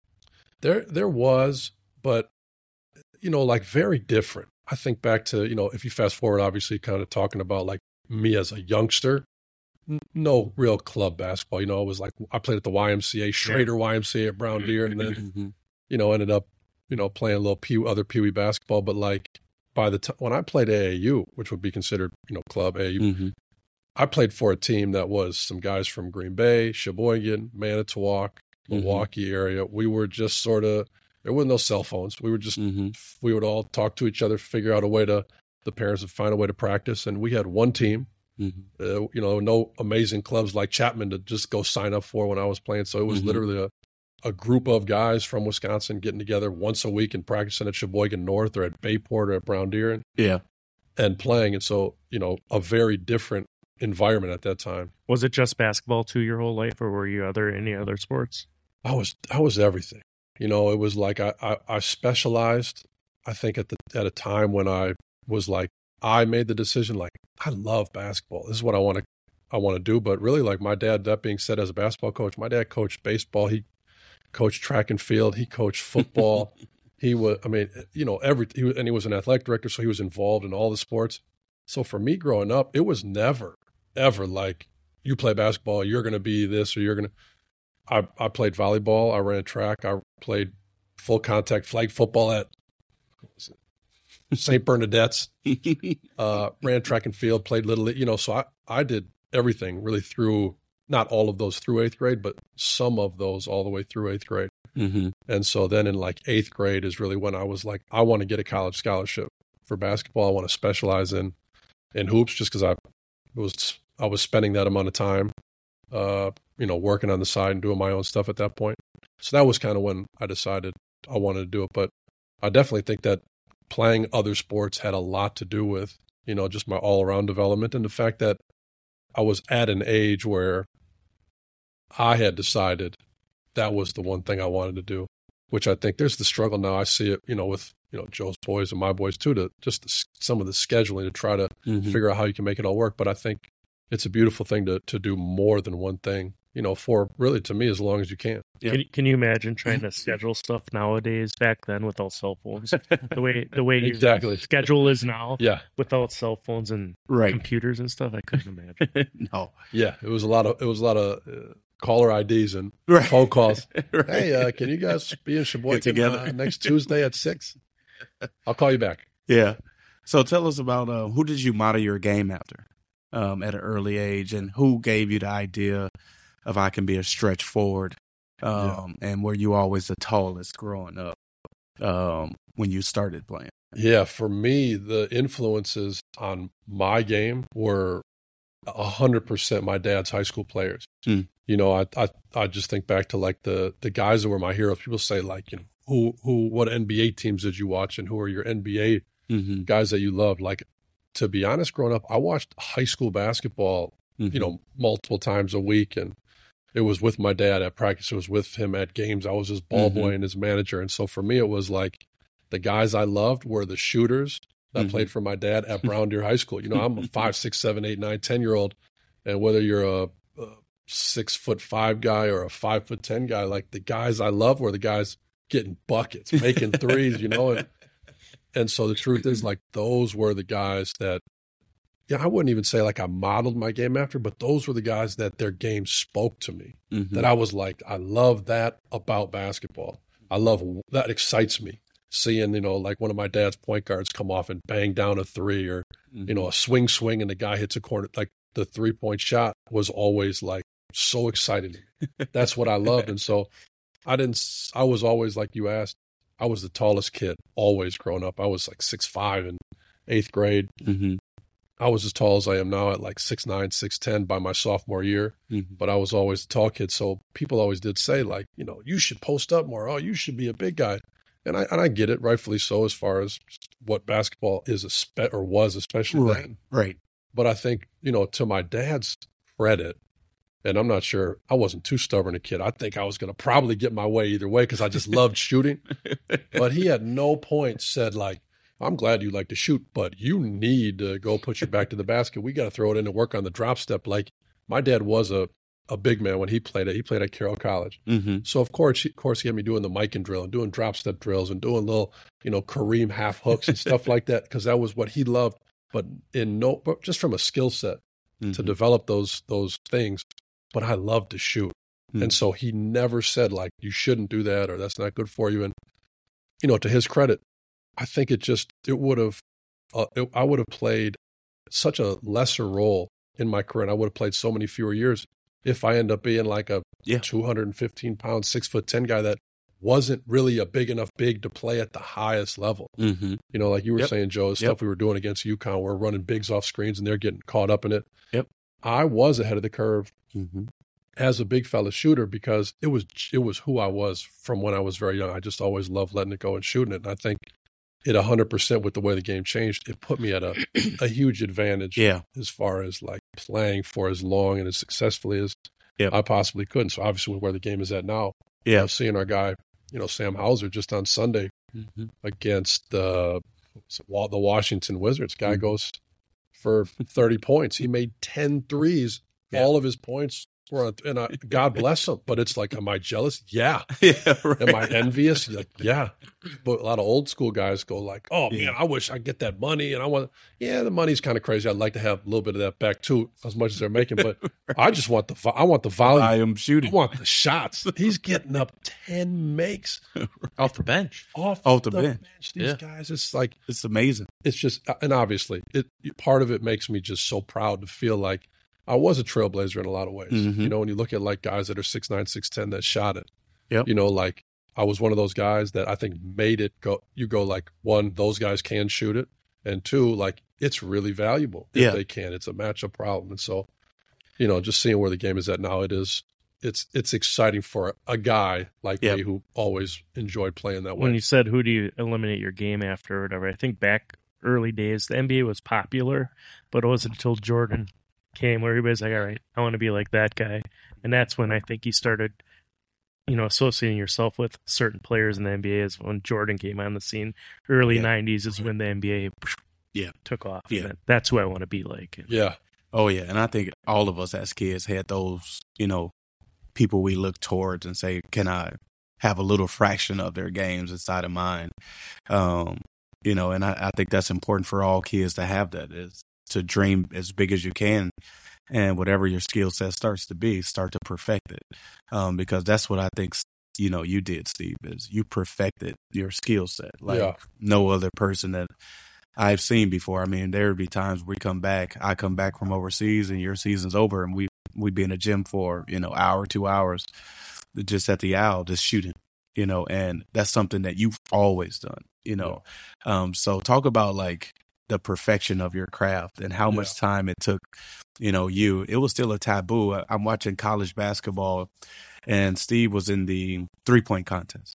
D: There, there was, but, you know, like very different. I think back to, you know, if you fast forward, obviously kind of talking about like me as a youngster, n- no real club basketball. You know, it was like, I played at the Y M C A, Schrader Y M C A at Brown Deer, and then,
B: Mm-hmm.
D: you know, ended up, you know, playing a little Pee- other Pee Wee basketball. But like by the time, when I played A A U, which would be considered, you know, club A A U,
B: Mm-hmm.
D: I played for a team that was some guys from Green Bay, Sheboygan, Manitowoc, Milwaukee mm-hmm. area. We were just sort of, there were no cell phones. We were just, mm-hmm. we would all talk to each other, figure out a way to, the parents would find a way to practice. And we had one team, mm-hmm. uh, you know, no amazing clubs like Chapman to just go sign up for when I was playing. So it was mm-hmm. literally a, a group of guys from Wisconsin getting together once a week and practicing at Sheboygan North or at Bayport or at Brown Deer. And,
B: yeah.
D: And playing. And so, you know, a very different environment at that time.
A: Was it just basketball too your whole life, or were you other any other sports?
D: I was I was everything. You know, it was like I, I, I specialized, I think, at the at a time when I was like, I made the decision, like, I love basketball. This is what I want to I want to do. But really, like my dad, that being said, as a basketball coach, my dad coached baseball. He coached track and field. He coached football. He was, I mean, you know, every, he was, and he was an athletic director, so he was involved in all the sports. So for me growing up, it was never, ever like, you play basketball, you're going to be this, or you're going to, I, I played volleyball, I ran track, I played full contact flag football at Saint Bernadette's, uh, ran track and field, played little league, you know, so I, I did everything really through, not all of those through eighth grade, but some of those all the way through eighth grade.
B: Mm-hmm.
D: And so then in like eighth grade is really when I was like, I want to get a college scholarship for basketball. I want to specialize in, in hoops just because I was, I was spending that amount of time, uh, you know, working on the side and doing my own stuff at that point. So that was kind of when I decided I wanted to do it. But I definitely think that playing other sports had a lot to do with, you know, just my all around development and the fact that I was at an age where I had decided that was the one thing I wanted to do, which I think there's the struggle now. I see it, you know, with, you know, Joe's boys and my boys too, to just the, some of the scheduling to try to
B: Mm-hmm.
D: figure out how you can make it all work. But I think it's a beautiful thing to, to do more than one thing, you know, for really to me, as long as you can.
B: Yeah.
A: Can, can you imagine trying to schedule stuff nowadays back then without cell phones? The way the way your
D: Exactly.
A: schedule is now
D: Yeah.
A: without cell phones and
B: Right.
A: computers and stuff, I couldn't imagine.
B: No.
D: Yeah. It was a lot of, it was a lot of uh, caller I Ds and
B: Right.
D: phone calls.
B: Right.
D: Hey, uh, can you guys be in Sheboygan
B: together.
D: uh, next Tuesday at six? I'll call you back.
B: Yeah. So tell us about uh, who did you model your game after um, at an early age, and who gave you the idea of I can be a stretch forward, um, and were you always the tallest growing up um, when you started playing?
D: Yeah, for me, the influences on my game were a hundred percent my dad's high school players.
B: Hmm.
D: You know, I, I I just think back to like the the guys that were my heroes. People say like, you know, who who what N B A teams did you watch, and who are your N B A
B: Mm-hmm.
D: guys that you loved? Like, to be honest, growing up, I watched high school basketball,
B: Mm-hmm.
D: you know, multiple times a week, and it was with my dad at practice. It was with him at games. I was his ball
B: Mhm.
D: boy and his manager. And so for me, it was like the guys I loved were the shooters that
B: Mhm.
D: played for my dad at Brown Deer High School. You know, I'm a five, six, seven, eight, nine, ten year old. And whether you're a, a six foot five guy or a five foot ten guy, like the guys I love were the guys getting buckets, making threes, you know, and, and so the truth is, like, those were the guys that, yeah, I wouldn't even say like I modeled my game after, but those were the guys that their game spoke to me.
B: Mm-hmm.
D: That I was like, I love that about basketball. I love that excites me. Seeing, you know, like one of my dad's point guards come off and bang down a three, or, you know, a swing swing and the guy hits a corner. Like the three point shot was always like so exciting. That's what I loved. And so I didn't, I was always, like you asked, I was the tallest kid always growing up. I was like six five in eighth grade.
B: Mm-hmm.
D: I was as tall as I am now at like six nine, six ten by my sophomore year,
B: Mm-hmm.
D: but I was always a tall kid. So people always did say, like, you know, you should post up more. Oh, you should be a big guy. And I and I get it, rightfully so, as far as what basketball is, a spe- or was especially
B: Right.
D: then.
B: Right.
D: But I think, you know, to my dad's credit, and I'm not sure, I wasn't too stubborn a kid. I think I was going to probably get my way either way because I just loved shooting. But he at no point said, like, I'm glad you like to shoot, but you need to go put your back to the basket. We got to throw it in and work on the drop step. Like, my dad was a, a big man when he played it. He played at Carroll College.
B: Mm-hmm.
D: So, of course, he, of course, he had me doing the Mikan drill and doing drop step drills and doing little, you know, Kareem half hooks and stuff like that, because that was what he loved. But in no, but just from a skill set
B: Mm-hmm.
D: to develop those those things. But I love to shoot.
B: Mm-hmm.
D: And so he never said, like, you shouldn't do that or that's not good for you. And, you know, to his credit, I think it just, it would have, uh, it, I would have played such a lesser role in my career. And I would have played so many fewer years if I end up being like a
B: Yeah.
D: two hundred fifteen pound, six foot ten guy that wasn't really a big enough big to play at the highest level.
B: Mm-hmm.
D: You know, like you were
B: Yep.
D: saying, Joe, the stuff
B: Yep.
D: we were doing against UConn, we're running bigs off screens and they're getting caught up in it.
B: Yep.
D: I was ahead of the curve
B: Mm-hmm.
D: as a big fella shooter because it was it was who I was from when I was very young. I just always loved letting it go and shooting it. And I think it one hundred percent with the way the game changed, it put me at a, a huge advantage
B: Yeah.
D: as far as like playing for as long and as successfully as
B: Yep.
D: I possibly could. And so obviously where the game is at now, you
B: Yeah.
D: know, seeing our guy, you know, Sam Hauser just on Sunday
B: Mm-hmm.
D: against the uh, the Washington Wizards. Guy
B: Mhm.
D: goes for thirty points. He made ten threes.
B: Yeah.
D: All of his points We're on, and I, God bless them. But it's like, am I jealous? Yeah.
B: Yeah, right.
D: Am I envious? Like, yeah. But a lot of old school guys go like, oh,
B: Yeah.
D: man, I wish I get that money. And I want, yeah, the money's kind of crazy. I'd like to have a little bit of that back too, as much as they're making. But I just want the, vo- I want the volume.
B: I am
D: I
B: shooting
D: want the shots. He's getting up ten makes
C: Off the bench.
D: off,
B: Off the
D: the
B: bench.
D: bench. These
C: Yeah.
D: guys, it's like,
B: It's amazing.
D: it's just, and obviously, it part of it makes me just so proud to feel like I was a trailblazer in a lot of ways.
B: Mhm.
D: You know, when you look at like guys that are six nine, six ten that shot it,
B: Yep.
D: you know, like I was one of those guys that I think made it go, you go like, one, those guys can shoot it. And two, like it's really valuable if
B: Yeah.
D: they can. It's a matchup problem. And so, you know, just seeing where the game is at now, it is, it's, it's exciting for a guy like
B: Yep.
D: me who always enjoyed playing that way.
A: When you said who do you eliminate your game after or whatever, I think back early days, the N B A was popular, but it wasn't until Jordan came where everybody's like, all right, I want to be like that guy. And that's when I think you started, you know, associating yourself with certain players in the N B A is when Jordan came on the scene. Early
B: Yeah.
A: nineties is when the N B A
B: Yeah.
A: took off.
B: Yeah.
A: And that, that's who I want to be like. And
D: yeah.
B: Oh yeah, and I think all of us as kids had those, you know, people we look towards and say, "Can I have a little fraction of their games inside of mine?" Um, you know, and I, I think that's important for all kids to have that is to dream as big as you can, and whatever your skill set starts to be, start to perfect it, um, because that's what I think. You know, you did, Steve, is you perfected your skill set like
D: Yeah.
B: no other person that I've seen before. I mean, there would be times we come back, I come back from overseas and your season's over and we, we'd be in a gym for, you know, hour, two hours, just at the owl, just shooting, you know, and that's something that you've always done, you know. Um, so talk about like the perfection of your craft and how much time it took, you know, you, it was still a taboo. I- I'm watching college basketball and Steve was in the three point contest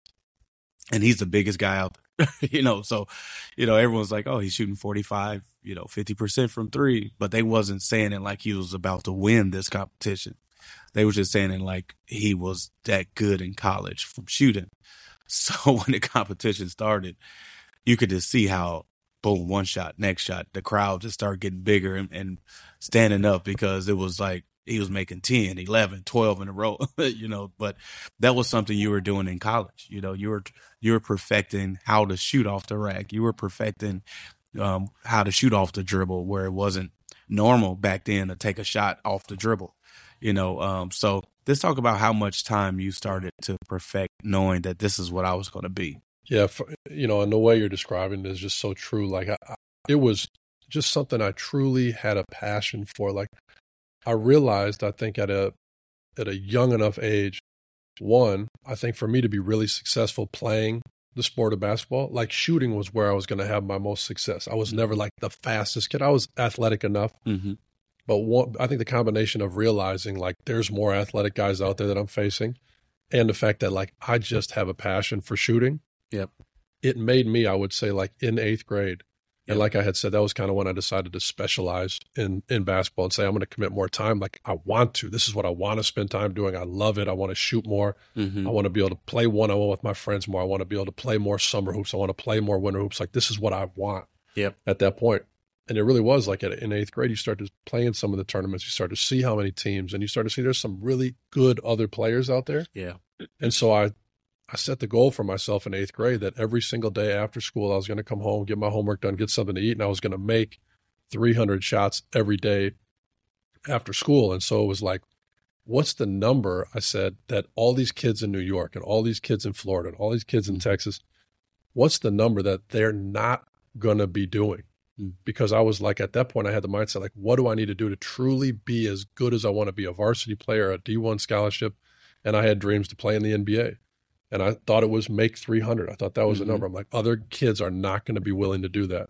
B: and he's the biggest guy out there, you know, so, you know, everyone's like, oh, he's shooting forty-five, you know, fifty percent from three, but they wasn't saying it like he was about to win this competition. They were just saying it like he was that good in college from shooting. So when the competition started, you could just see how, boom, one shot, next shot, the crowd just started getting bigger and, and standing up because it was like he was making ten, eleven, twelve in a row, you know, but that was something you were doing in college. You know, you were, you were perfecting how to shoot off the rack. You were perfecting um, how to shoot off the dribble where it wasn't normal back then to take a shot off the dribble, you know. Um, so let's talk about how much time you started to perfect knowing that this is what I was going to be.
D: Yeah, for, you know, and the way you're describing it is just so true. Like, I, I, it was just something I truly had a passion for. Like, I realized, I think, at a at a young enough age, one, I think for me to be really successful playing the sport of basketball, like shooting was where I was going to have my most success. I was never like the fastest kid. I was athletic enough,
B: Mm-hmm.
D: but one, I think the combination of realizing like there's more athletic guys out there that I'm facing, and the fact that like I just have a passion for shooting.
B: Yep.
D: It made me, I would say, like in eighth grade. And
B: Yep.
D: like I had said, that was kind of when I decided to specialize in, in basketball and say, I'm going to commit more time. Like I want to, this is what I want to spend time doing. I love it. I want to shoot more.
B: Mm-hmm.
D: I want to be able to play one-on-one with my friends more. I want to be able to play more summer hoops. I want to play more winter hoops. Like this is what I want
B: Yep.
D: at that point. And it really was like at, in eighth grade, you start to play in some of the tournaments. You start to see how many teams and you start to see there's some really good other players out there.
B: Yeah.
D: And so I, I set the goal for myself in eighth grade that every single day after school, I was going to come home, get my homework done, get something to eat, and I was going to make three hundred shots every day after school. And so it was like, what's the number, I said, that all these kids in New York and all these kids in Florida and all these kids in Texas, what's the number that they're not going to be doing?
B: Mm.
D: Because I was like, at that point, I had the mindset, like, what do I need to do to truly be as good as I want to be, a varsity player, a D one scholarship? And I had dreams to play in the N B A. And I thought it was make three hundred. I thought that was
B: Mhm.
D: a number. I'm like, other kids are not going to be willing to do that.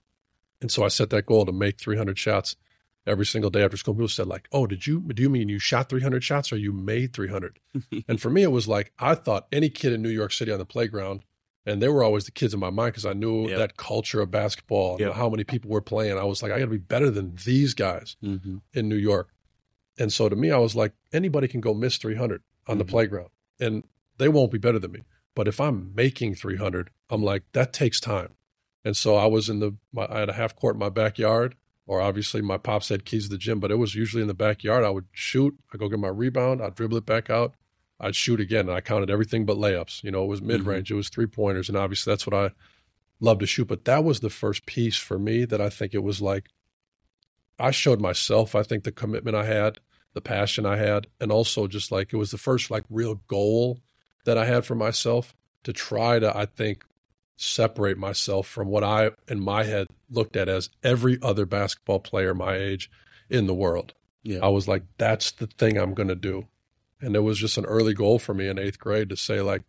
D: And so I set that goal to make three hundred shots every single day after school. People said like, oh, did you, do you mean you shot three hundred shots or you made three hundred? And for me, it was like, I thought any kid in New York City on the playground, and they were always the kids in my mind because I knew
B: Yep.
D: that culture of basketball and
B: Yep.
D: how many people were playing. I was like, I got to be better than these guys
B: Mm-hmm.
D: in New York. And so to me, I was like, anybody can go miss three hundred on the
B: Mhm.
D: playground and they won't be better than me. But if I'm making three hundred, I'm like, that takes time. And so I was in the, my, I had a half court in my backyard or obviously my pops had keys to the gym, but it was usually in the backyard. I would shoot, I'd go get my rebound, I'd dribble it back out, I'd shoot again, and I counted everything but layups. You know, it was mid-range, mm-hmm. it was three-pointers, and obviously that's what I love to shoot. But that was the first piece for me that I think it was like, I showed myself, I think, the commitment I had, the passion I had, and also just like it was the first like real goal that I had for myself to try to, I think, separate myself from what I, in my head, looked at as every other basketball player my age in the world. Yeah. I was like, that's the thing I'm going to do. And it was just an early goal for me in eighth grade to say, like,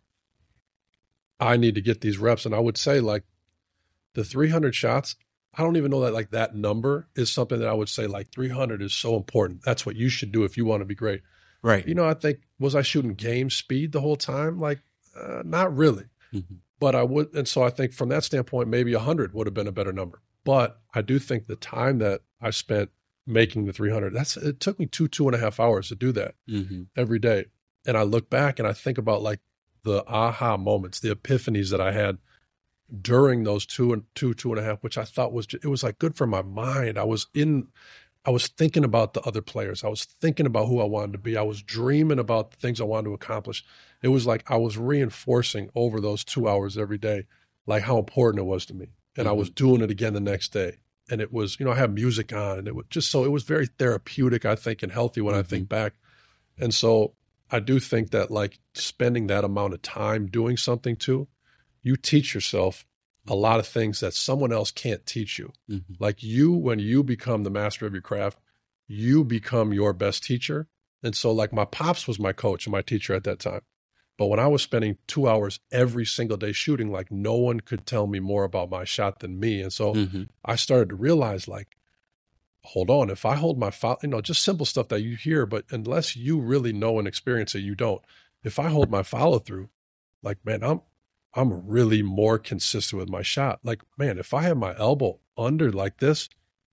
D: I need to get these reps. And I would say, like, the three hundred shots, I don't even know that, like, that number is something that I would say, like, three hundred is so important. That's what you should do if you want to be great.
B: Right.
D: You know, I think, was I shooting game speed the whole time? Like, uh, not really. Mm-hmm. But I would, and so I think from that standpoint, maybe one hundred would have been a better number. But I do think the time that I spent making the three hundred, that's, it took me two, two and a half hours to do that mm-hmm. every day. And I look back and I think about like the aha moments, the epiphanies that I had during those two and two, two and a half, which I thought was, just, it was like good for my mind. I was in, I was thinking about the other players. I was thinking about who I wanted to be. I was dreaming about the things I wanted to accomplish. It was like I was reinforcing over those two hours every day, like how important it was to me. And mm-hmm. I was doing it again the next day. And it was, you know, I had music on and it was just so, it was very therapeutic, I think, and healthy when mm-hmm. I think back. And so I do think that like spending that amount of time doing something too, you teach yourself a lot of things that someone else can't teach you. Mm-hmm. Like you, when you become the master of your craft, you become your best teacher. And so like my pops was my coach and my teacher at that time. But when I was spending two hours every single day shooting, like no one could tell me more about my shot than me. And so mm-hmm. I started to realize like, hold on, if I hold my follow, you know, just simple stuff that you hear, but unless you really know and experience it, you don't. If I hold my follow through, like, man, I'm, I'm really more consistent with my shot. Like, man, if I have my elbow under like this,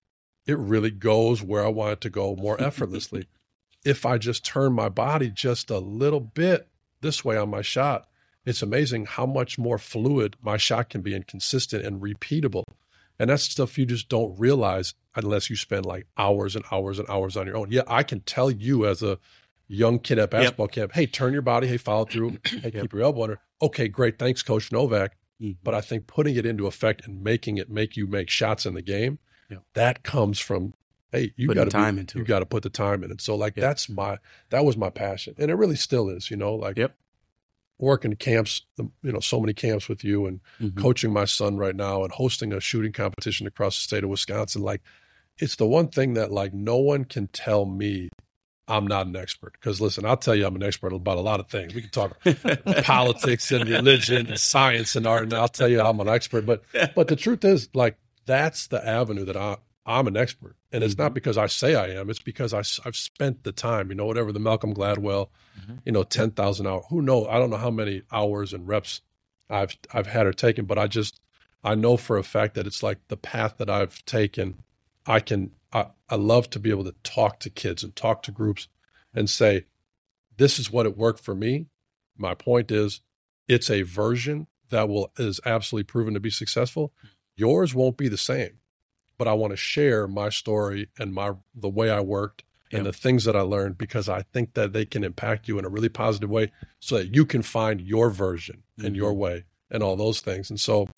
D: it really goes where I want it to go more effortlessly. If I just turn my body just a little bit this way on my shot, it's amazing how much more fluid my shot can be and consistent and repeatable. And that's stuff you just don't realize unless you spend like hours and hours and hours on your own. Yeah, I can tell you as a young kid at basketball yep. camp, hey, turn your body, hey, follow through, hey, yep. keep your elbow under. Okay, great, thanks, Coach Novak. Mm-hmm. But I think putting it into effect and making it make you make shots in the game, yep. that comes from, hey, you got to
B: time into
D: you
B: it.
D: got to put the time in it. So like
B: yep.
D: that's my that was my passion, and it really still is. You know, like
B: yep.
D: working camps, you know, so many camps with you, and mm-hmm. coaching my son right now, and hosting a shooting competition across the state of Wisconsin. Like, it's the one thing that like no one can tell me I'm not an expert. Because listen, I'll tell you I'm an expert about a lot of things. We can talk politics and religion and science and art, and I'll tell you I'm an expert. But but the truth is, like, that's the avenue that I, I'm an expert. And it's mm-hmm. not because I say I am. It's because I, I've spent the time, you know, whatever the Malcolm Gladwell, mm-hmm. you know, ten thousand hours. Who knows? I don't know how many hours and reps I've I've had or taken, but I just, I know for a fact that it's like the path that I've taken, I can, I, I love to be able to talk to kids and talk to groups and say, this is what it worked for me. My point is, it's a version that will is absolutely proven to be successful. Yours won't be the same, but I want to share my story and my the way I worked and yep. the things that I learned, because I think that they can impact you in a really positive way so that you can find your version mm-hmm. and your way and all those things. And so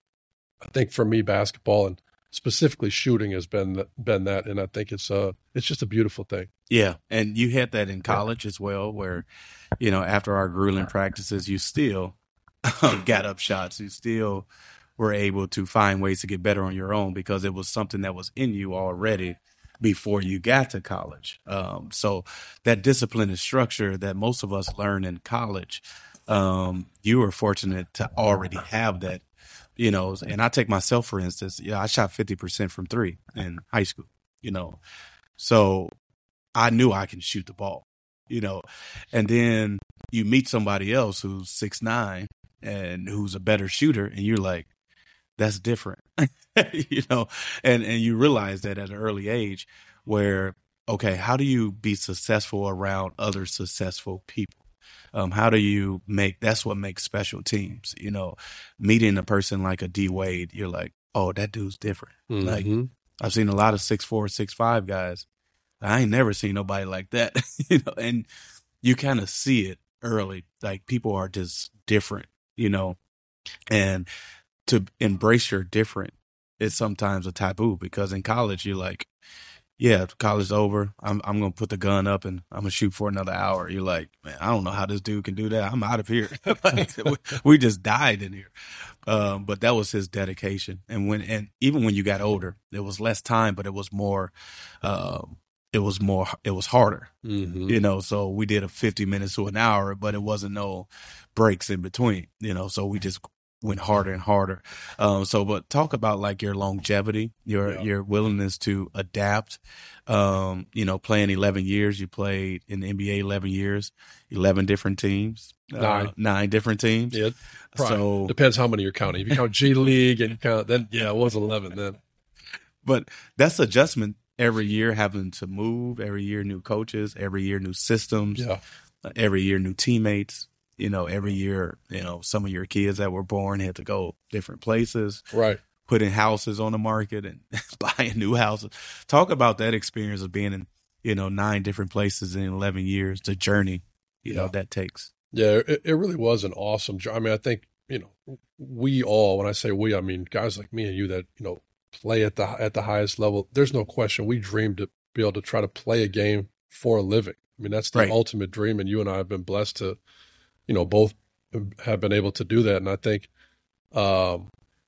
D: I think for me, basketball and specifically shooting has been been that, and I think it's uh it's just a beautiful thing.
B: Yeah, and you had that in college yeah. as well, where, you know, after our grueling practices, you still got up shots. You still were able to find ways to get better on your own because it was something that was in you already before you got to college. Um, so that discipline and structure that most of us learn in college, um, you were fortunate to already have that. You know, and I take myself, for instance, yeah, I shot fifty percent from three in high school, you know, so I knew I can shoot the ball, you know, and then you meet somebody else who's six nine and who's a better shooter, and you're like, that's different, you know, and, and you realize that at an early age where, okay, how do you be successful around other successful people? Um, how do you make, that's what makes special teams, you know, meeting a person like a D Wade, you're like, oh, that dude's different. Mm-hmm. Like, I've seen a lot of six four, six five guys. I ain't never seen nobody like that, you know, and you kind of see it early. Like people are just different, you know, and to embrace your different is sometimes a taboo because in college you're like, yeah, college's over. I'm I'm gonna put the gun up and I'm gonna shoot for another hour. You're like, man, I don't know how this dude can do that. I'm out of here. Like, we, we just died in here. Um, but that was his dedication. And when and even when you got older, there was less time, but it was more. Um, it was more. It was harder.
D: Mm-hmm.
B: You know. So we did a fifty minutes to an hour, but it wasn't no breaks in between. You know. So we just went harder and harder. Um, so, but talk about like your longevity, your
D: Yeah.
B: your willingness to adapt. Um, you know, playing eleven years, you played in the N B A eleven years, eleven different teams,
D: Nine.
B: uh, nine different teams.
D: Yeah, probably.
B: So,
D: Depends how many you're counting. If you count G League and you count, then yeah, it was eleven then.
B: but that's adjustment every year, having to move every year, new coaches, every year, new systems,
D: Yeah,
B: uh, every year, new teammates. You know, every year, you know, some of your kids that were born had to go different places,
D: right.
B: putting houses on the market and buying new houses. Talk about that experience of being in, you know, nine different places in eleven years, the journey, you know,
D: Yeah.
B: that takes.
D: Yeah, it, it really was an awesome job. I mean, I think, you know, we all, when I say we, I mean guys like me and you that, you know, play at the at the highest level. There's no question we dreamed to be able to try to play a game for a living. I mean, that's the
B: Right.
D: ultimate dream, and you and I have been blessed to, you know, both have been able to do that. And I think, um,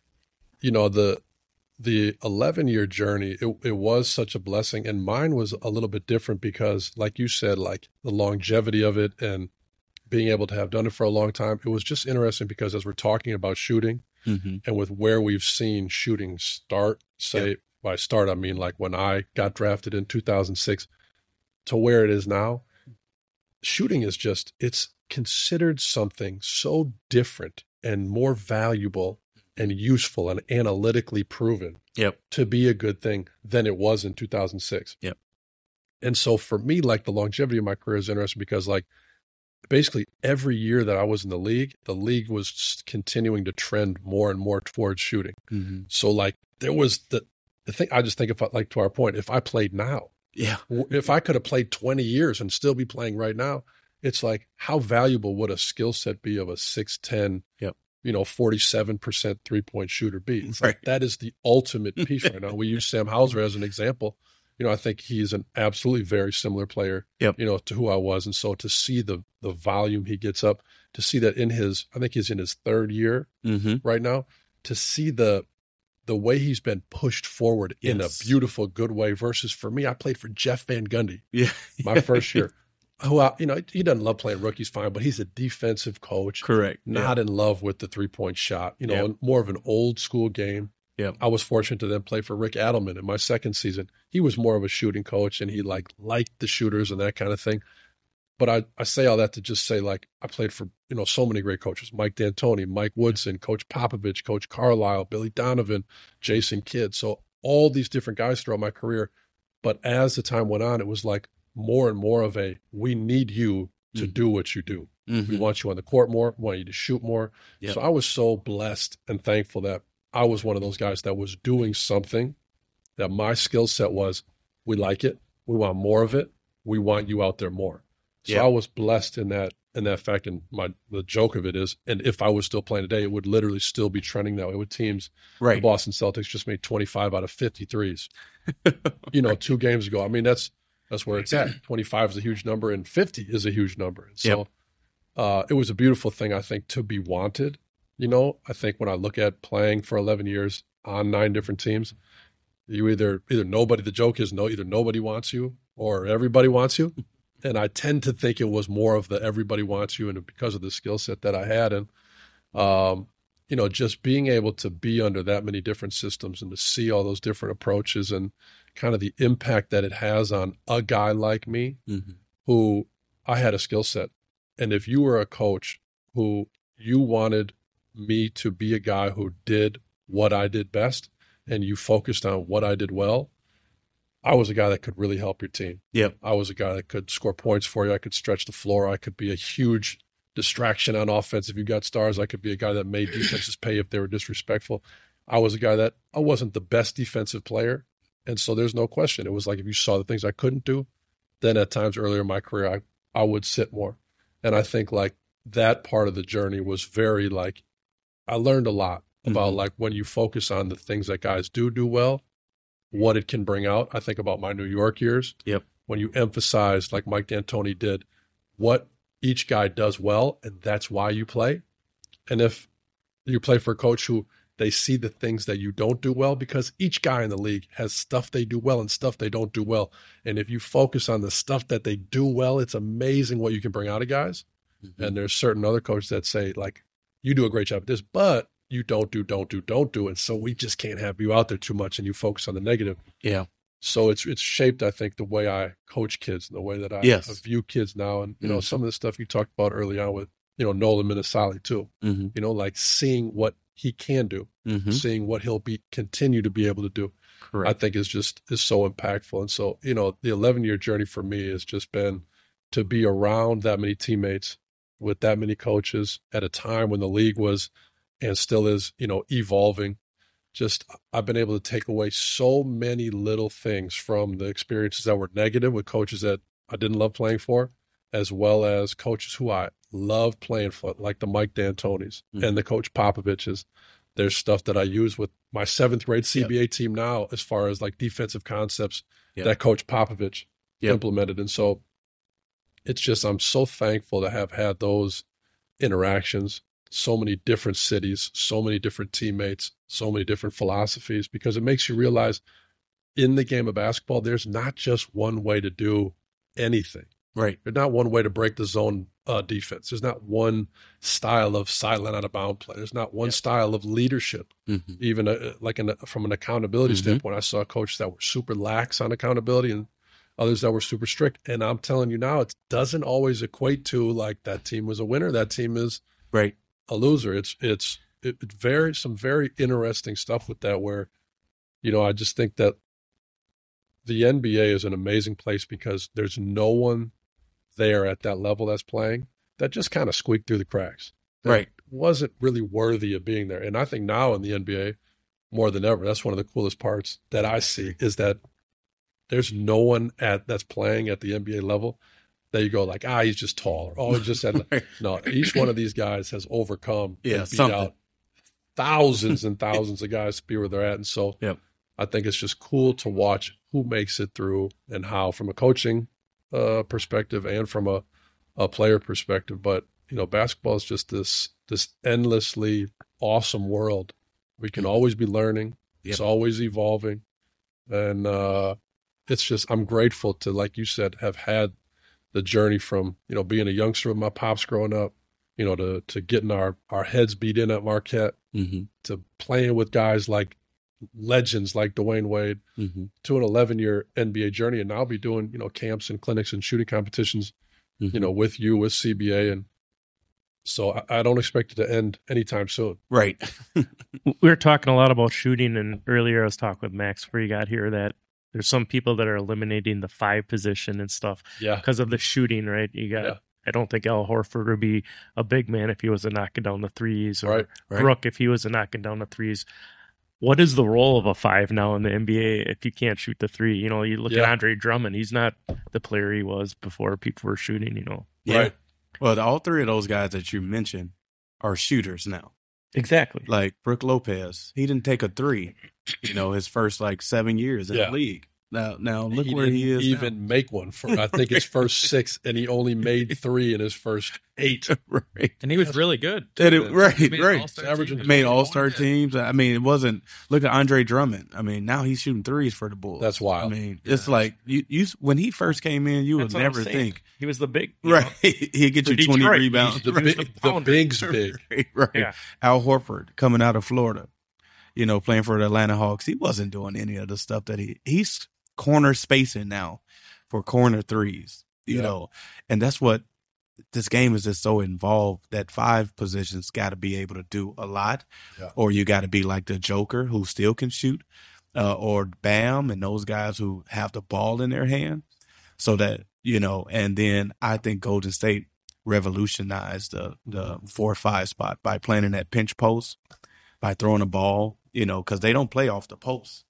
D: you know, the the eleven year journey, it, it was such a blessing. And mine was a little bit different because, like you said, like the longevity of it and being able to have done it for a long time, it was just interesting because as we're talking about shooting
B: Mm-hmm.
D: and with where we've seen shooting start, say
B: Yep.
D: by start, I mean like when I got drafted in two thousand six to where it is now, shooting is just, it's considered something so different and more valuable and useful and analytically proven
B: Yep.
D: to be a good thing than it was in two thousand six.
B: Yep.
D: And so for me, like the longevity of my career is interesting because like basically every year that I was in the league, the league was just continuing to trend more and more towards shooting.
B: Mm-hmm.
D: So like there was the, the thing, I just think if I, like to our point, if I played now,
B: Yeah.
D: if I could have played twenty years and still be playing right now, it's like how valuable would a skill set be of a six ten,
B: Yep.
D: you know, forty-seven percent three-point shooter be? It's like
B: Right.
D: that is the ultimate piece right now. We use Sam Hauser as an example. You know, I think he's an absolutely very similar player,
B: Yep.
D: you know, to who I was. And so to see the the volume he gets up, to see that in his, I think he's in his third year
B: Mm-hmm.
D: right now, to see the the way he's been pushed forward in a
B: Yes.
D: beautiful, good way versus for me, I played for Jeff Van Gundy
B: Yeah.
D: my first year. Who, I, you know, he doesn't love playing rookies, fine, but he's a defensive coach,
B: Correct.
D: not in love with the three point shot. You know,
B: Yep.
D: more of an old school game.
B: Yep.
D: I was fortunate to then play for Rick Adelman in my second season. He was more of a shooting coach, and he like liked the shooters and that kind of thing. But I, I say all that to just say, like, I played for, you know, so many great coaches: Mike D'Antoni, Mike Woodson, Coach Popovich, Coach Carlisle, Billy Donovan, Jason Kidd. So all these different guys throughout my career. But as the time went on, it was like more and more of a, we need you to
B: Mhm.
D: do what you do.
B: Mm-hmm.
D: We want you on the court more. We want you to shoot more.
B: Yep.
D: So I was so blessed and thankful that I was one of those guys that was doing something that my skill set was, we like it. We want more of it. We want you out there more. So
B: Yep.
D: I was blessed in that, in that fact. And my, the joke of it is, and if I was still playing today, it would literally still be trending that way with teams. The
B: Right.
D: Boston Celtics just made twenty-five out of fifty threes, you know, two games ago. I mean, that's, that's where it's at. twenty-five is a huge number and fifty is a huge number. And so
B: Yep.
D: uh, it was a beautiful thing, I think, to be wanted. You know, I think when I look at playing for eleven years on nine different teams, you either, either nobody, the joke is no, either nobody wants you or everybody wants you. And I tend to think it was more of the everybody wants you, and because of the skill set that I had. And, um, you know, just being able to be under that many different systems and to see all those different approaches and kind of the impact that it has on a guy like me,
B: Mm-hmm.
D: who I had a skill set. And if you were a coach who you wanted me to be a guy who did what I did best and you focused on what I did well, I was a guy that could really help your team.
B: Yep.
D: I was a guy that could score points for you. I could stretch the floor. I could be a huge distraction on offense. If you got stars, I could be a guy that made defenses pay if they were disrespectful. I was a guy that I wasn't the best defensive player, And so there's no question. It was like if you saw the things I couldn't do, then at times earlier in my career, I, I would sit more. And I think like that part of the journey was very like, I learned a lot about mm-hmm. like when you focus on the things that guys do do well, what it can bring out. I think about my New York years.
B: Yep.
D: When you emphasize, like Mike D'Antoni did, what each guy does well, and that's why you play. And if you play for a coach who they see the things that you don't do well, because each guy in the league has stuff they do well and stuff they don't do well. And if you focus on the stuff that they do well, it's amazing what you can bring out of guys. Mm-hmm. And there's certain other coaches that say, like, you do a great job at this, but you don't do, don't do, don't do. And so we just can't have you out there too much, and you focus on the negative.
B: Yeah.
D: So it's it's shaped, I think, the way I coach kids, the way that I,
B: yes.
D: I view kids now. And, you
B: mm-hmm.
D: know, some of the stuff you talked about early on with, you know, Nolan Minnesali too,
B: mm-hmm.
D: you know, like seeing what he can do,
B: mm-hmm.
D: seeing what he'll be continue to be able to do.
B: Correct.
D: I think is just is so impactful. And so, you know, the eleven year journey for me has just been to be around that many teammates with that many coaches at a time when the league was and still is, you know, evolving. Just I've been able to take away so many little things from the experiences that were negative with coaches that I didn't love playing for, as well as coaches who I loved playing for, like the Mike D'Antonis mm-hmm. and the Coach Popoviches. There's stuff that I use with my seventh grade C B A yep. team now, as far as like defensive concepts yep. that Coach Popovich yep. implemented. And so it's just, I'm so thankful to have had those interactions, so many different cities, so many different teammates, so many different philosophies, because it makes you realize in the game of basketball, there's not just one way to do anything.
B: Right.
D: There's not one way to break the zone uh, defense. There's not one style of sideline out of bound play. There's not one yeah. style of leadership. Mm-hmm. Even a, like an, from an accountability mm-hmm. standpoint, I saw coaches that were super lax on accountability and others that were super strict. And I'm telling you now, it doesn't always equate to like that team was a winner, that team is
B: right.
D: a loser. It's it's it, it very some very interesting stuff with that. Where, you know, I just think that the N B A is an amazing place because there's no one there at that level that's playing that just kind of squeaked through the cracks. That
B: right.
D: wasn't really worthy of being there. And I think now in the N B A, more than ever, that's one of the coolest parts that I see is that there's no one at that's playing at the N B A level that you go like, ah, he's just tall. Or, oh, he just had right. no. Each one of these guys has overcome
B: yeah,
D: and beat
B: something.
D: out thousands and thousands of guys to be where they're at. And so
B: yep.
D: I think it's just cool to watch who makes it through and how, from a coaching uh, perspective and from a, a player perspective. But, you know, basketball is just this this endlessly awesome world. We can always be learning. Yep. It's always evolving. And uh, it's just, I'm grateful to, like you said, have had the journey from, you know, being a youngster with my pops growing up, you know, to to getting our, our heads beat in at Marquette,
B: mm-hmm.
D: to playing with guys like legends like Dwayne Wade,
B: mm-hmm.
D: to an eleven year N B A journey. And now I'll be doing, you know, camps and clinics and shooting competitions, mm-hmm. you know, with you, with C B A. And so I, I don't expect it to end anytime soon.
B: Right.
A: We were talking a lot about shooting, and earlier I was talking with Max before you got here that there's some people that are eliminating the five position and stuff
D: yeah.
A: because of the shooting, right? You got, yeah. I don't think Al Horford would be a big man if he was a knocking down the threes, or
D: right. Right.
A: Brooke if he was a knocking down the threes. What is the role of a five now in the N B A if you can't shoot the three? You know, you look
D: yeah.
A: at Andre Drummond. He's not the player he was before people were shooting, you know.
B: Yeah.
D: Right.
B: Well, all three of those guys that you mentioned are shooters now.
A: Exactly.
B: Like Brook Lopez, he didn't take a three, you know, his first like seven years in
D: yeah.
B: the league. Now, now look
D: he
B: where he is.
D: Even
B: now.
D: make one for I think his first six, and he only made three in his first eight.
B: Right,
C: and he was That's, really good.
B: And it, right,
C: he made
B: right.
C: Averaging
B: made all star teams. I mean, it wasn't. Look at Andre Drummond. I mean, now he's shooting threes for the Bulls.
D: That's wild.
B: I mean, yeah. It's like you, you. When he first came in, you
A: That's
B: would never think
A: he was the big
B: right. He'd get you twenty
A: Detroit.
B: rebounds.
D: The,
B: right.
D: big, the big's big.
B: Right. right.
A: Yeah.
B: Al Horford coming out of Florida, you know, playing for the Atlanta Hawks. He wasn't doing any of the stuff that he he's. corner spacing now for corner threes, you yeah. know, and that's what this game is just so involved that five positions got to be able to do a lot,
D: yeah.
B: or you got to be like the Joker who still can shoot, uh, or Bam and those guys who have the ball in their hand, so that you know. And then I think Golden State revolutionized the the four or five spot by playing in that pinch post, by throwing the ball, you know, because they don't play off the post.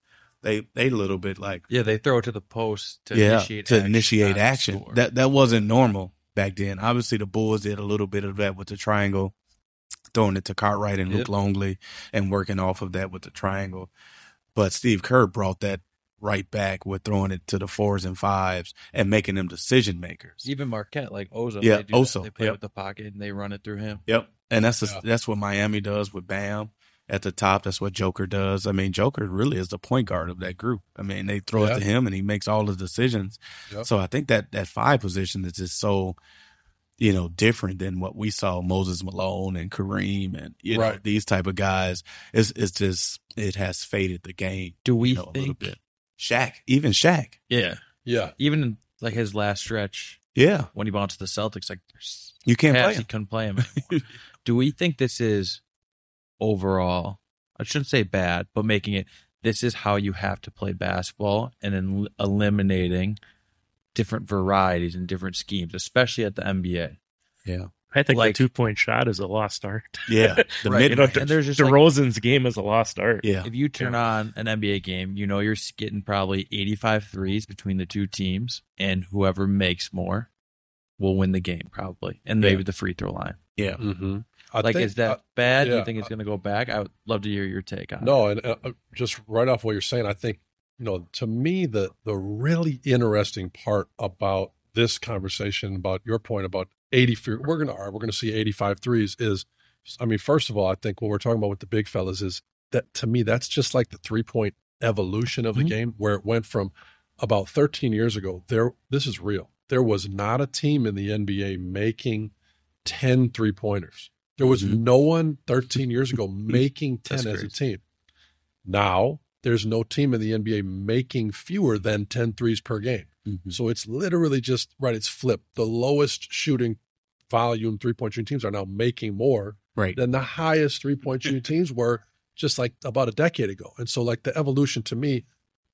B: They they a little bit like
C: Yeah, they throw it to the post to
B: yeah
C: initiate
B: to
C: action,
B: initiate
C: not
B: action.
C: score.
B: That that wasn't normal back then. Obviously, the Bulls did a little bit of that with the triangle, throwing it to Cartwright and
C: Yep.
B: Luke Longley, and working off of that with the triangle. But Steve Kerr brought that right back with throwing it to the fours and fives and making them decision makers.
C: Even Marquette, like Ozo,
B: Yeah,
C: they do that.
B: Oso,
C: They play
B: yep.
C: with the pocket and they run it through him.
B: Yep, and that's the,
D: Yeah.
B: that's what Miami does with Bam at the top. That's what Joker does. I mean, Joker really is the point guard of that group. I mean, they throw
D: Yeah.
B: it to him and he makes all the decisions.
D: Yep.
B: So I think that that five position is just so, you know, different than what we saw Moses Malone and Kareem and you know
D: Right.
B: these type of guys. It's it's just it has faded the game.
C: Do we
B: you know, a little
C: think?
B: bit. Shaq, even Shaq,
C: Yeah,
D: Yeah.
C: even in like his last stretch
B: yeah,
C: when he bounced the Celtics, like there's
B: you can't
C: pass,
B: play
C: he
B: him.
C: couldn't play him anymore. Do we think this is overall? I shouldn't say bad, but making it this is how you have to play basketball, and then eliminating different varieties and different schemes, especially at the N B A.
B: Yeah,
A: I think
C: Like-
A: the two point shot is a lost art.
B: yeah, the
C: Right,
B: mid
A: You know,
C: And there's just like,
A: DeRozan's game is a lost art.
B: yeah,
C: if you turn on an N B A game, you know you're getting probably eighty-five threes between the two teams, and whoever makes more will win the game probably, and maybe
B: Yeah.
C: the free throw line.
B: yeah.
D: Mm-hmm. I
C: Like,
D: think,
C: is that
D: uh,
C: bad? Do
D: yeah,
C: you think it's going to go back? I would love to hear your take on it.
D: No, and uh, just right off what you're saying, I think, you know, to me, the the really interesting part about this conversation, about your point about eighty, we're gonna we're gonna see eighty-five threes is, I mean, first of all, I think what we're talking about with the big fellas is that to me that's just like the three point evolution of the
C: Mhm.
D: game, where it went from about thirteen years ago. There, this is real. There was not a team in the N B A making ten three pointers. There was
B: Mhm.
D: no one thirteen years ago making ten
C: That's
D: as a
C: crazy.
D: team. Now, there's no team in the N B A making fewer than ten threes per game.
B: Mhm.
D: So it's literally just, right, it's flipped. The lowest shooting volume three-point shooting teams are now making more
B: Right.
D: than the highest three-point shooting teams were just like about a decade ago. And so like the evolution to me,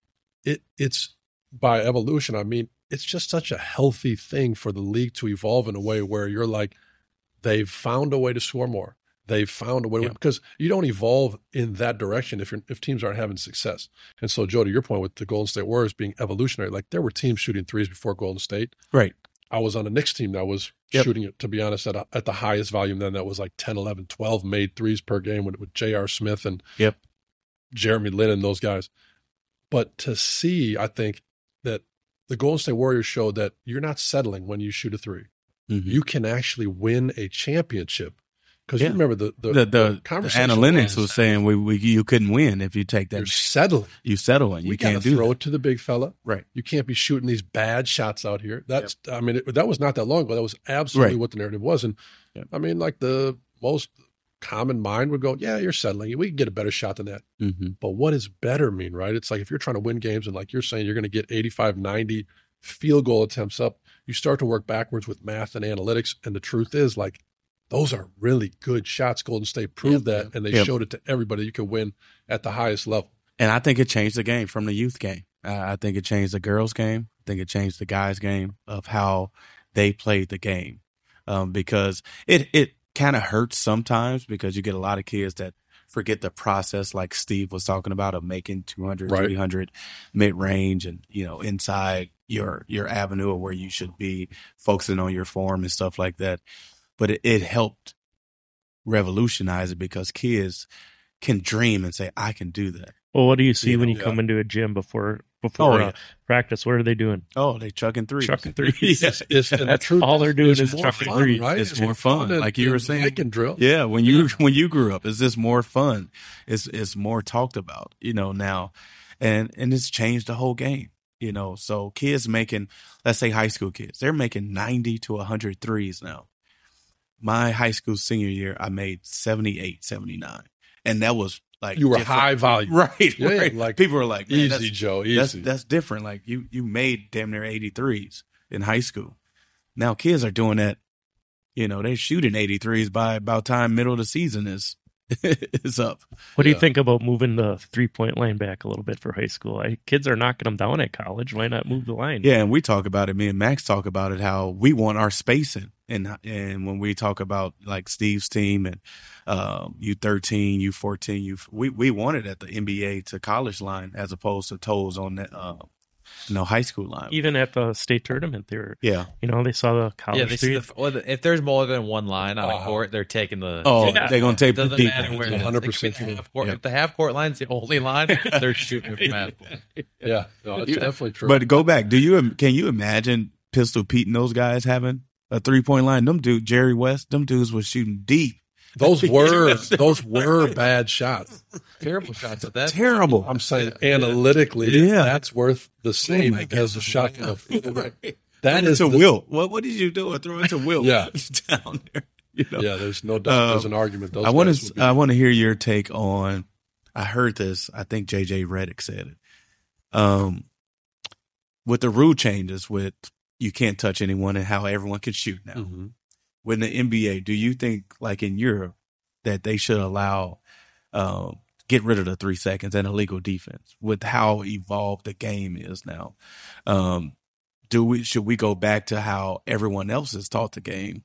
D: it it's by evolution, I mean, it's just such a healthy thing for the league to evolve in a way where you're like, they've found a way to score more. They've found a way to,
B: Yeah.
D: because you don't evolve in that direction if you're, if teams aren't having success. And so, Joe, to your point with the Golden State Warriors being evolutionary, like there were teams shooting threes before Golden State.
B: Right.
D: I was on a Knicks team that was
B: Yep.
D: shooting it, to be honest, at, a, at the highest volume then. That was like ten, eleven, twelve made threes per game with, with J R. Smith and
B: Yep.
D: Jeremy Lin and those guys. But to see, I think that the Golden State Warriors showed that you're not settling when you shoot a three.
B: Mhm.
D: You can actually win a championship. Because
B: Yeah.
D: you remember the, the,
B: the, the, the
D: conversation
B: analytics
D: was-
B: was saying we, we you couldn't win if you take
D: you're
B: that.
D: settling.
B: You settle and you
D: We
B: can't
D: gotta
B: do
D: throw
B: that.
D: it to the big fella.
B: Right.
D: You can't be shooting these bad shots out here. That's, I mean, it, that was not that long ago. That was absolutely
B: Right.
D: what the narrative was. And
B: Yep.
D: I mean, like the most common mind would go, yeah, you're settling. We can get a better shot than that.
B: Mm-hmm.
D: But what does better mean, right? It's like if you're trying to win games and like you're saying you're going to get eighty-five, ninety field goal attempts up, you start to work backwards with math and analytics. And the truth is, like, those are really good shots. Golden State proved that, and they
B: Yep.
D: showed it to everybody. You can win at the highest level.
B: And I think it changed the game from the youth game. Uh, I think it changed the girls' game. I think it changed the guys' game of how they played the game. Um, because it it kind of hurts sometimes because you get a lot of kids that forget the process, like Steve was talking about, of making two hundred,
D: Right.
B: three hundred mid-range and, you know, inside your your avenue of where you should be, focusing on your form and stuff like that. But it, it helped revolutionize it because kids can dream and say, I can do that.
A: Well, what do you see
B: You
A: when
B: know,
A: you
D: yeah.
A: come into a gym before before
B: Oh,
A: uh,
B: yeah.
A: practice? What are they doing?
B: Oh, they chucking threes.
A: Chucking threes.
B: Yeah.
D: It's, it's, and the
A: That's
D: truth
A: all they're doing
D: it's
A: is
D: more
A: chucking
D: fun,
A: threes.
D: right?
B: It's more fun,
D: than-
B: like you were
D: than
B: saying.
D: Pick and drill.
B: Yeah, when you when you grew up, it's just more fun. It's it's more talked about, you know, now, and and it's changed the whole game, you know. So kids making, let's say high school kids, they're making ninety to one hundred threes now. My high school senior year, I made seventy-eight, seventy-nine, and that was like
D: You were
B: different.
D: high volume.
B: right?
D: Yeah,
B: right.
D: like,
B: People were like, Man,
D: Easy,
B: that's,
D: Joe.
B: that's
D: Easy.
B: that's different. Like you you made damn near eighty-threes in high school. Now kids are doing that. You know, they're shooting eighty-threes by about time middle of the season is is up.
A: What do you
D: Yeah.
A: think about moving the three-point line back a little bit for high school? I, kids are knocking them down at college. Why not move the line?
B: Yeah, and we talk about it. Me and Max talk about it. How we want our spacing, and and when we talk about like Steve's team and um, U thirteen, U fourteen, U we we wanted at the N B A to college line as opposed to toes on that uh, you know high school line.
A: Even at the state tournament, they were,
B: Yeah.
A: you know, they saw the college
C: Yeah, they see
A: three.
C: the, well, the- if there's more than one line on a
D: Uh-huh.
C: court, they're taking the.
B: Oh,
A: Yeah.
B: they're gonna take the
C: Doesn't
B: deep.
C: matter where it is.
D: one hundred
C: It could be
D: percent
C: half court.
B: Yeah.
C: If the half court line's the only line, they're shooting from half court.
D: Yeah, no, it's
B: Yeah.
D: definitely true.
B: But go back. Do you can you imagine Pistol Pete and those guys having a three point line? Them dude Jerry West, them dudes was shooting deep.
D: those were those were bad shots.
C: Terrible shots at that.
B: Terrible.
D: I'm saying analytically,
B: Yeah.
D: that's worth the same
B: my
D: as the shot. Of, that
B: Throw it
D: is
B: to
D: the,
B: Wilt. What what did you do? Throw it to Wilt.
D: Yeah.
B: down there. You know?
D: Yeah, there's no doubt. There's
B: Um,
D: an argument. Those
B: I want
D: guys would
B: to
D: be-
B: I want to hear your take on. I heard this. I think J J Redick said it. Um, with the rule changes, with you can't touch anyone and how everyone can shoot now.
D: Mhm.
B: With the N B A, do you think, like in Europe, that they should allow, um, get rid of the three seconds and illegal defense with how evolved the game is now? Um, do we should we go back to how everyone else is taught the game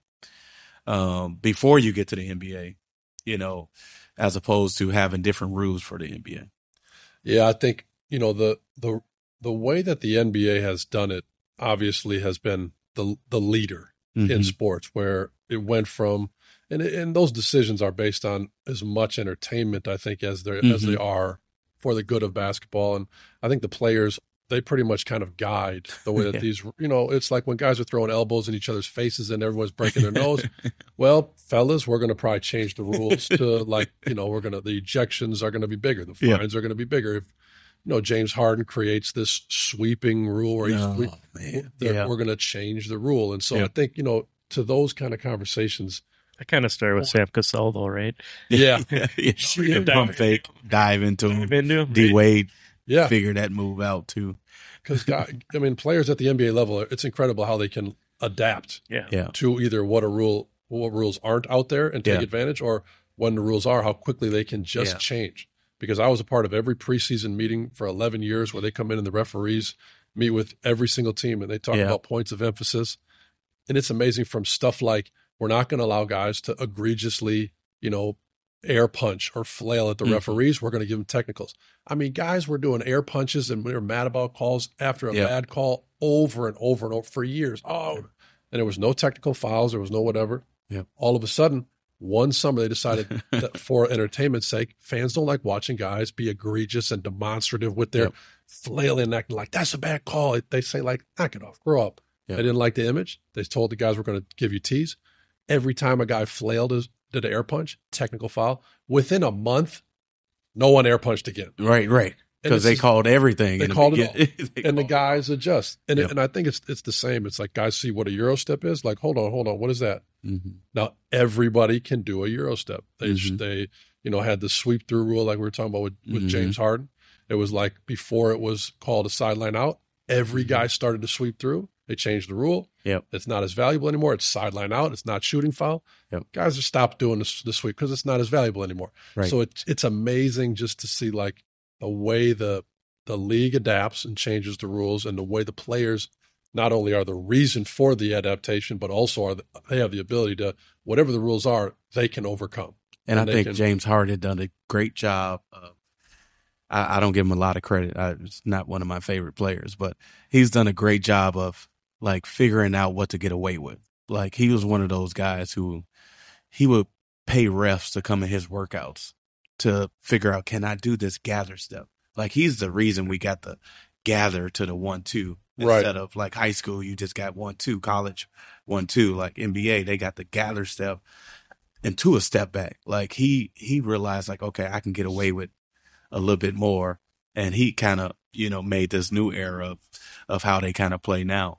B: um, before you get to the N B A? You know, as opposed to having different rules for the N B A.
D: Yeah, I think you know the the the way that the N B A has done it obviously has been the the leader in
B: Mhm.
D: sports, where it went from and and those decisions are based on as much entertainment, I think, as they as they are for the good of basketball. And I think the players, they pretty much kind of guide the way that
B: Yeah.
D: these, you know, it's like when guys are throwing elbows in each other's faces and everyone's breaking their nose. Well, fellas, we're going to probably change the rules to like, you know, we're going to, the ejections are going to be bigger. The
B: Yeah.
D: fines are going to be bigger. If, you know, James Harden creates this sweeping rule where he's,
B: Oh,
D: we,
B: man.
D: that
B: Yeah.
D: we're going to change the rule. And so
B: Yeah.
D: I think, you know, to those kind of conversations,
A: I kind of started with Sam Cassell, though, right?
D: yeah,
B: yeah.
A: Shoot,
B: Pump
A: dive-
B: fake, dive into him.
A: Dive into him.
B: D Wade
D: yeah,
B: figured that move out too.
D: because I mean, players at the N B A level, it's incredible how they can adapt
A: Yeah.
B: Yeah.
D: to either what a rule, what rules aren't out there and take
B: Yeah.
D: advantage, or when the rules are, how quickly they can just
B: Yeah.
D: change. Because I was a part of every preseason meeting for eleven years where they come in and the referees meet with every single team and they talk
B: Yeah.
D: about points of emphasis. And it's amazing, from stuff like we're not going to allow guys to egregiously, you know, air punch or flail at the
B: Mhm.
D: referees. We're going to give them technicals. I mean, guys were doing air punches and we were mad about calls after a
B: Yeah.
D: bad call over and over and over for years. Oh, and there was no technical fouls. There was no whatever.
B: Yeah.
D: All of a sudden, one summer they decided that for entertainment's sake, fans don't like watching guys be egregious and demonstrative with their
B: Yep.
D: flailing and acting like that's a bad call. They say like, knock it off, grow up.
B: Yep.
D: They didn't like the image. They told the guys we're going to give you tees. Every time a guy flailed his, did an air punch, technical foul. Within a month, no one air punched again.
B: Right, right.
D: And
B: Because
D: this
B: they
D: is-
B: called everything.
D: they
B: in the
D: called it
B: beginning. They
D: and the
B: called-
D: guys adjust. And
B: Yep.
D: it, and I think it's it's the same. It's like guys see what a Euro step is. Like, hold on, hold on, what is that?
B: Mhm.
D: Now everybody can do a Euro step. They
B: Mhm.
D: they you know had the sweep through rule like we were talking about with, with
B: Mhm.
D: James Harden. It was like before it was called a sideline out, every
B: Mhm.
D: guy started to sweep through. They changed the rule.
B: Yep.
D: It's not as valuable anymore. It's sideline out. It's not shooting foul.
B: Yep.
D: Guys have stopped doing the, the sweep because it's not as valuable anymore.
B: Right.
D: So it's it's amazing just to see like the way the the league adapts and changes the rules, and the way the players not only are the reason for the adaptation, but also are the, they have the ability to, whatever the rules are, they can overcome.
B: And,
D: and
B: I
D: they
B: think
D: can-
B: James Harden had done a great job of, I, I don't give him a lot of credit. I, it's not one of my favorite players, but he's done a great job of like figuring out what to get away with. Like he was one of those guys who he would pay refs to come in his workouts to figure out, can I do this gather step? Like he's the reason we got the gather to the one, two
D: Right.
B: instead of like high school. You just got one, two, college, one, two, like N B A, they got the gather step and to a step back. Like he, he realized like, okay, I can get away with a little bit more. And he kind of, you know, made this new era of, of how they kind of play now.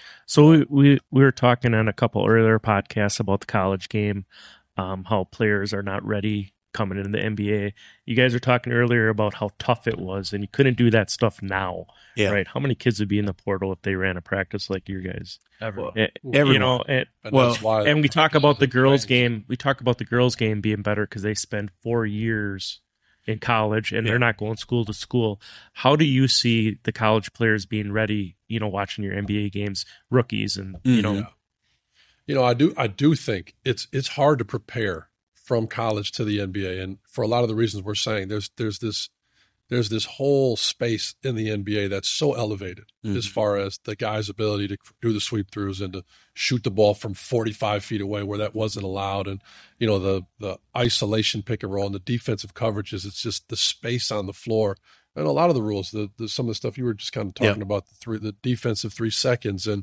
A: So we, we we were talking on a couple earlier podcasts about the college game, um, how players are not ready coming into the N B A. You guys were talking earlier about how tough it was, and you couldn't do that stuff now,
B: Yeah.
A: right? How many kids would be in the portal if they ran a practice like your guys?
C: Everyone.
A: Eh,
B: Everyone.
A: You know, and,
D: And
B: Well,
D: that's why,
A: and we talk about the girls'
D: Right.
A: game. We talk about the girls' game being better because they spend four years in college and
B: Yeah.
A: they're not going school to school. How do you see the college players being ready? You know, watching your N B A games, rookies, and you
B: Mm,
A: know,
D: yeah. You know, I do I do think it's it's hard to prepare from college to the N B A, and for a lot of the reasons we're saying, there's there's this there's this whole space in the N B A that's so elevated
B: Mhm.
D: as far as the guy's ability to do the sweep throughs and to shoot the ball from forty-five feet away where that wasn't allowed, and you know the the isolation pick and roll and the defensive coverages. It's just the space on the floor. And a lot of the rules, the, the some of the stuff you were just kind of talking
B: Yeah.
D: about, the three, the defensive three seconds, and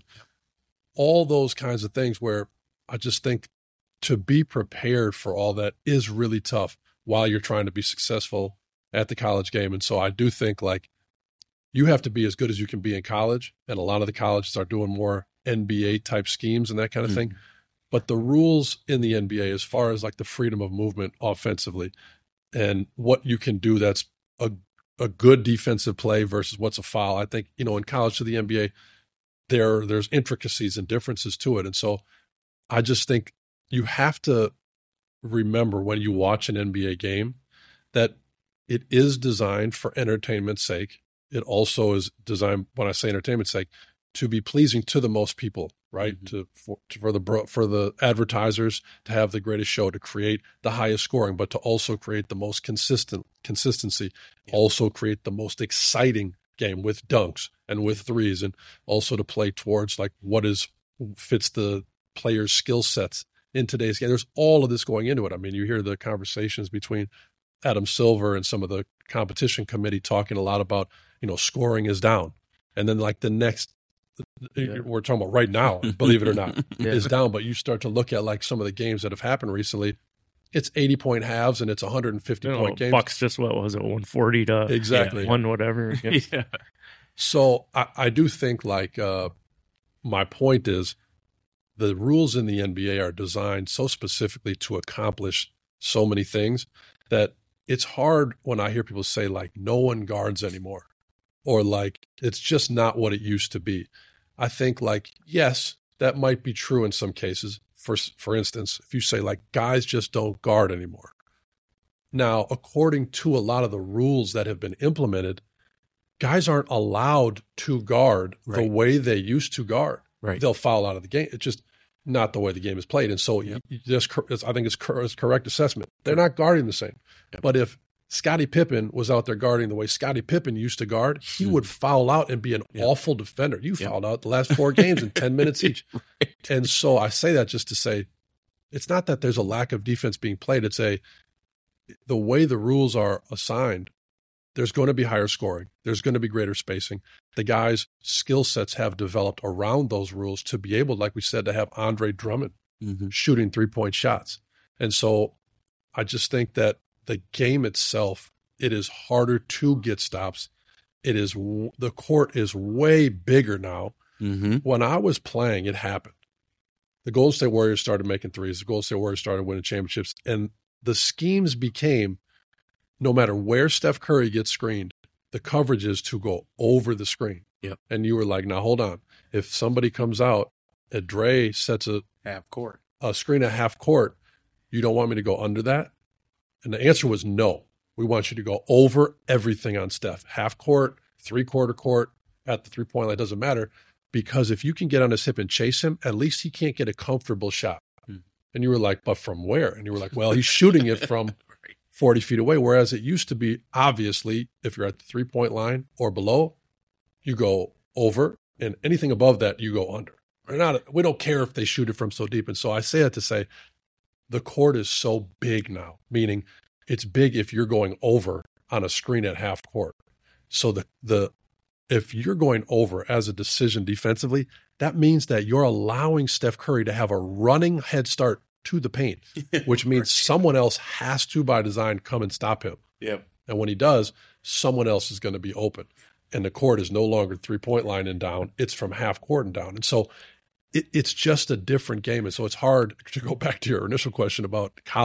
D: all those kinds of things. Where I just think to be prepared for all that is really tough while you're trying to be successful at the college game. And so I do think like you have to be as good as you can be in college, and a lot of the colleges are doing more N B A type schemes and that kind of
B: Mhm.
D: thing. But the rules in the N B A, as far as like the freedom of movement offensively and what you can do, that's a a good defensive play versus what's a foul. I think, you know, in college to the N B A, there there's intricacies and differences to it. And so I just think you have to remember when you watch an N B A game that it is designed for entertainment's sake. It also is designed, when I say entertainment's sake, to be pleasing to the most people, right?
B: Mhm.
D: To for, to- for the bro- for the advertisers to have the greatest show, to create the highest scoring, but to also create the most consistent consistency, also create the most exciting game with dunks and with threes, and also to play towards like what is fits the player's skill sets in today's game. There's all of this going into it. I mean, you hear the conversations between Adam Silver and some of the competition committee talking a lot about, you know, scoring is down. And then like the next,
A: Yeah.
D: we're talking about right now, believe it or not,
A: Yeah.
D: is down. But you start to look at like some of the games that have happened recently, it's eighty point halves and it's one hundred fifty
A: you know,
D: point games.
A: Bucks just what was it, one forty to
D: Exactly.
A: one whatever. Yeah.
B: Yeah.
D: So I, I do think like uh, my point is the rules in the N B A are designed so specifically to accomplish so many things that it's hard when I hear people say like no one guards anymore, or like it's just not what it used to be. I think like, yes, that might be true in some cases. For, for instance, if you say like guys just don't guard anymore. Now, according to a lot of the rules that have been implemented, guys aren't allowed to guard the
B: Right.
D: way they used to guard.
B: Right.
D: They'll foul out of the game. It's just not the way the game is played. And so you, you just, cor- it's- I think it's, cor- it's correct assessment. They're not guarding the same.
B: Yep.
D: But if Scottie Pippen was out there guarding the way Scottie Pippen used to guard, he
B: Mhm.
D: would foul out and be an
B: Yep.
D: awful defender. You
B: Yep.
D: fouled out the last four games in ten minutes each. And so I say that just to say, it's not that there's a lack of defense being played. It's a, the way the rules are assigned, there's going to be higher scoring. There's going to be greater spacing. The guys' skill sets have developed around those rules to be able, like we said, to have Andre Drummond
B: Mhm.
D: shooting three-point shots. And so I just think that the game itself, it is harder to get stops. It is, w- the court is way bigger now.
B: Mhm.
D: When I was playing, it happened. The Golden State Warriors started making threes. The Golden State Warriors started winning championships. And the schemes became, no matter where Steph Curry gets screened, the coverage is to go over the screen.
B: Yep.
D: And you were like, now hold on. If somebody comes out, and Dre sets a,
B: Half court.
D: a screen at half court, you don't want me to go under that? And the answer was no. We want you to go over everything on Steph. Half court, three quarter court, at the three point line, doesn't matter. Because if you can get on his hip and chase him, at least he can't get a comfortable shot.
B: Hmm.
D: And you were like, but from where? And you were like, well, he's shooting it from forty feet away. Whereas it used to be, obviously, if you're at the three point line or below, you go over, and anything above that, you go under. We're not, we don't care if they shoot it from so deep. And so I say that to say the court is so big now, meaning it's big if you're going over on a screen at half court. So the the if you're going over as a decision defensively, that means that you're allowing Steph Curry to have a running head start to the paint, which means someone else has to, by design, come and stop him.
B: Yep.
D: And when he does, someone else is going to be open. And the court is no longer three-point line and down. It's from half court and down. And so it, it's just a different game. And so it's hard to go back to your initial question about college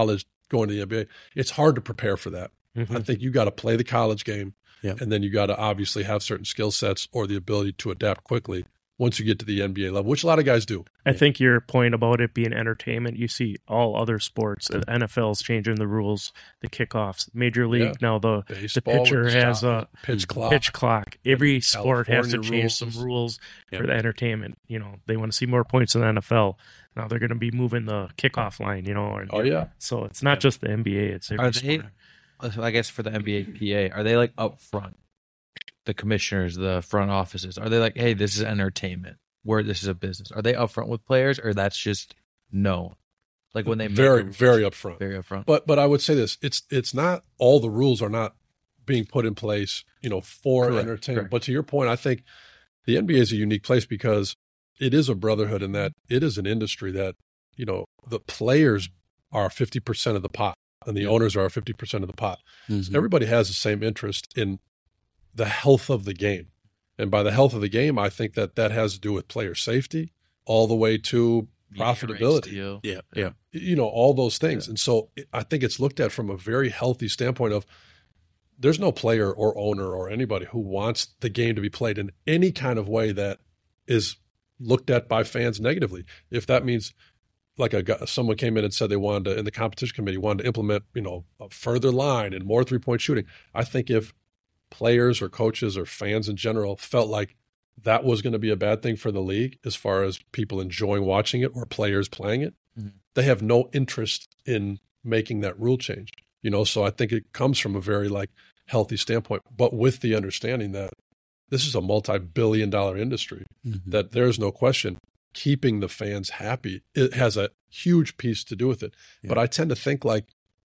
D: going to the N B A. It's hard to prepare for that.
A: Mm-hmm.
D: I think you got to play the college game,
B: Yeah.
D: and then you got to obviously have certain skill sets or the ability to adapt quickly once you get to the N B A level, which a lot of guys do.
E: I think your point about it being entertainment, you see all other sports. The N F L's changing the rules, the kickoffs. Major League,
D: Yeah.
E: now the, the
D: Baseball
E: pitcher
D: with
E: has
D: stop-
E: a
D: pitch clock.
E: pitch clock. Every sport has to
D: California
E: change
D: rules.
E: some rules
B: Yep.
E: for the entertainment. You know, they want to see more points in the N F L. Now they're going to be moving the kickoff line, you know. And,
D: Oh, yeah.
E: So it's not just the N B A. It's every
C: Are they,
E: sport.
C: I guess for the N B A P A, are they like up front? The commissioners, the front offices, are they like, hey, this is entertainment, where this is a business? Are they upfront with players, or that's just no? Like when they make
D: Very,
C: the-
D: very upfront.
C: very upfront.
D: But but I would say this: it's it's not all the rules are not being put in place, you know, for
C: Correct,
D: entertainment.
C: correct.
D: But to your point, I think the N B A is a unique place because it is a brotherhood in that it is an industry that, you know, the players are fifty percent of the pot and the owners are fifty percent of the pot.
B: Mhm.
D: So everybody has the same interest in the health of the game. And by the health of the game, I think that that has to do with player safety all the way to
C: Media rights
D: profitability.
C: deal.
B: Yeah, yeah.
D: You know, all those things. And so it- I think it's looked at from a very healthy standpoint of there's no player or owner or anybody who wants the game to be played in any kind of way that is looked at by fans negatively. If that means like a guy, someone came in and said they wanted to, in the competition committee, wanted to implement, you know, a further line and more three-point shooting. I think if players or coaches or fans in general felt like that was going to be a bad thing for the league as far as people enjoying watching it or players playing it,
C: Mhm.
D: they have no interest in making that rule change. You know, so I think it comes from a very like healthy standpoint, but with the understanding that this is a multi-billion dollar industry,
B: Mhm.
D: that there's no question keeping the fans happy. It has a huge piece to do with it.
B: Yeah.
D: But I tend to think like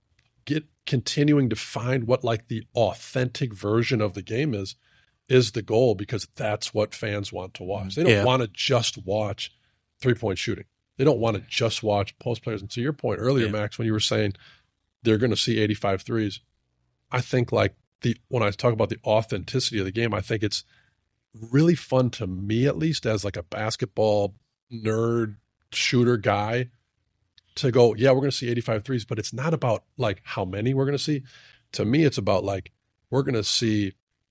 D: get continuing to find what like the authentic version of the game is, is the goal because that's what fans want to watch. They don't
B: Yeah.
D: want to just watch three-point shooting. They don't want to just watch post players. And to your point earlier,
B: Yeah.
D: Max, when you were saying they're going to see eighty-five threes, I think like the when I talk about the authenticity of the game, I think it's really fun to me, at least as like a basketball nerd shooter guy, to go, yeah, we're going to see eighty-five threes, but it's not about like how many we're going to see. To me, it's about like we're going to see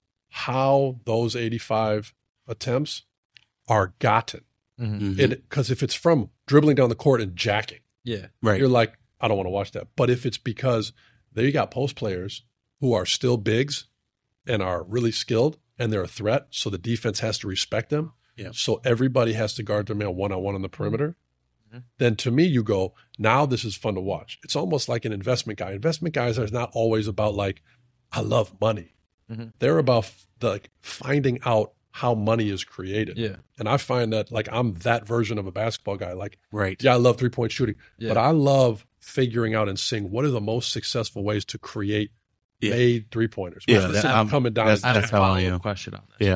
D: how those eighty-five attempts are gotten.
C: Mhm.
B: Mhm.
D: Because if it's from dribbling down the court and jacking,
C: Yeah.
B: Right.
D: you're like, I don't want to watch that. But if it's because there you got post players who are still bigs and are really skilled and they're a threat, so the defense has to respect them.
B: Yeah.
D: So everybody has to guard their man one on one on the perimeter.
C: Mhm.
D: Then to me, you go, now this is fun to watch. It's almost like an investment guy. Investment guys are not always about like, I love money.
C: Mhm.
D: They're about the, like finding out how money is created.
C: Yeah.
D: And I find that like I'm that version of a basketball guy. Like,
B: Right.
D: yeah, I love three point shooting,
C: Yeah.
D: but I love figuring out and seeing what are the most successful ways to create
B: Yeah.
D: made three pointers.
B: Yeah,
D: Rather
B: that-
D: than
B: I'm-
D: coming down.
B: that's-
C: I have
D: and-
C: a
B: how I
C: follow-up
B: am.
C: question on this.
B: Yeah.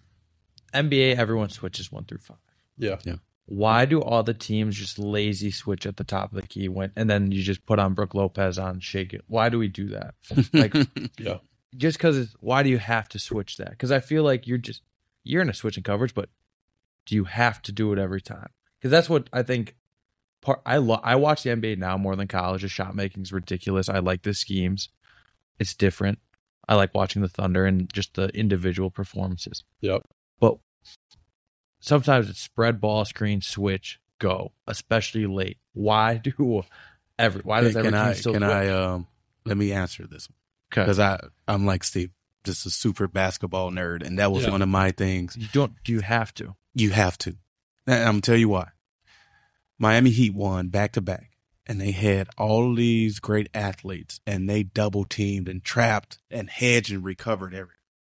C: N B A, everyone switches one through five.
D: yeah.
C: Why do all the teams just lazy switch at the top of the key when, and then you just put on Brooke Lopez on shake it? Why do we do that? Like,
D: Yeah.
C: just because why do you have to switch that? Because I feel like you're just you're in a switching coverage, but do you have to do it every time? Because that's what I think. Part I lo- I watch the N B A now more than college. The shot making is ridiculous. I like the schemes. It's different. I like watching the Thunder and just the individual performances.
D: Yep.
C: But sometimes it's spread ball, screen, switch, go, especially late. Why do every? Why does every
B: can
C: team
B: I,
C: still
B: can
C: switch?
B: I um let me answer this one
C: Okay.
B: because I I'm like Steve, just a super basketball nerd, and that was
D: Yeah.
B: one of my things.
C: You don't. Do you have to?
B: You have to. And I'm gonna tell you why. Miami Heat won back to back, and they had all these great athletes, and they double teamed and trapped and hedged and recovered everything.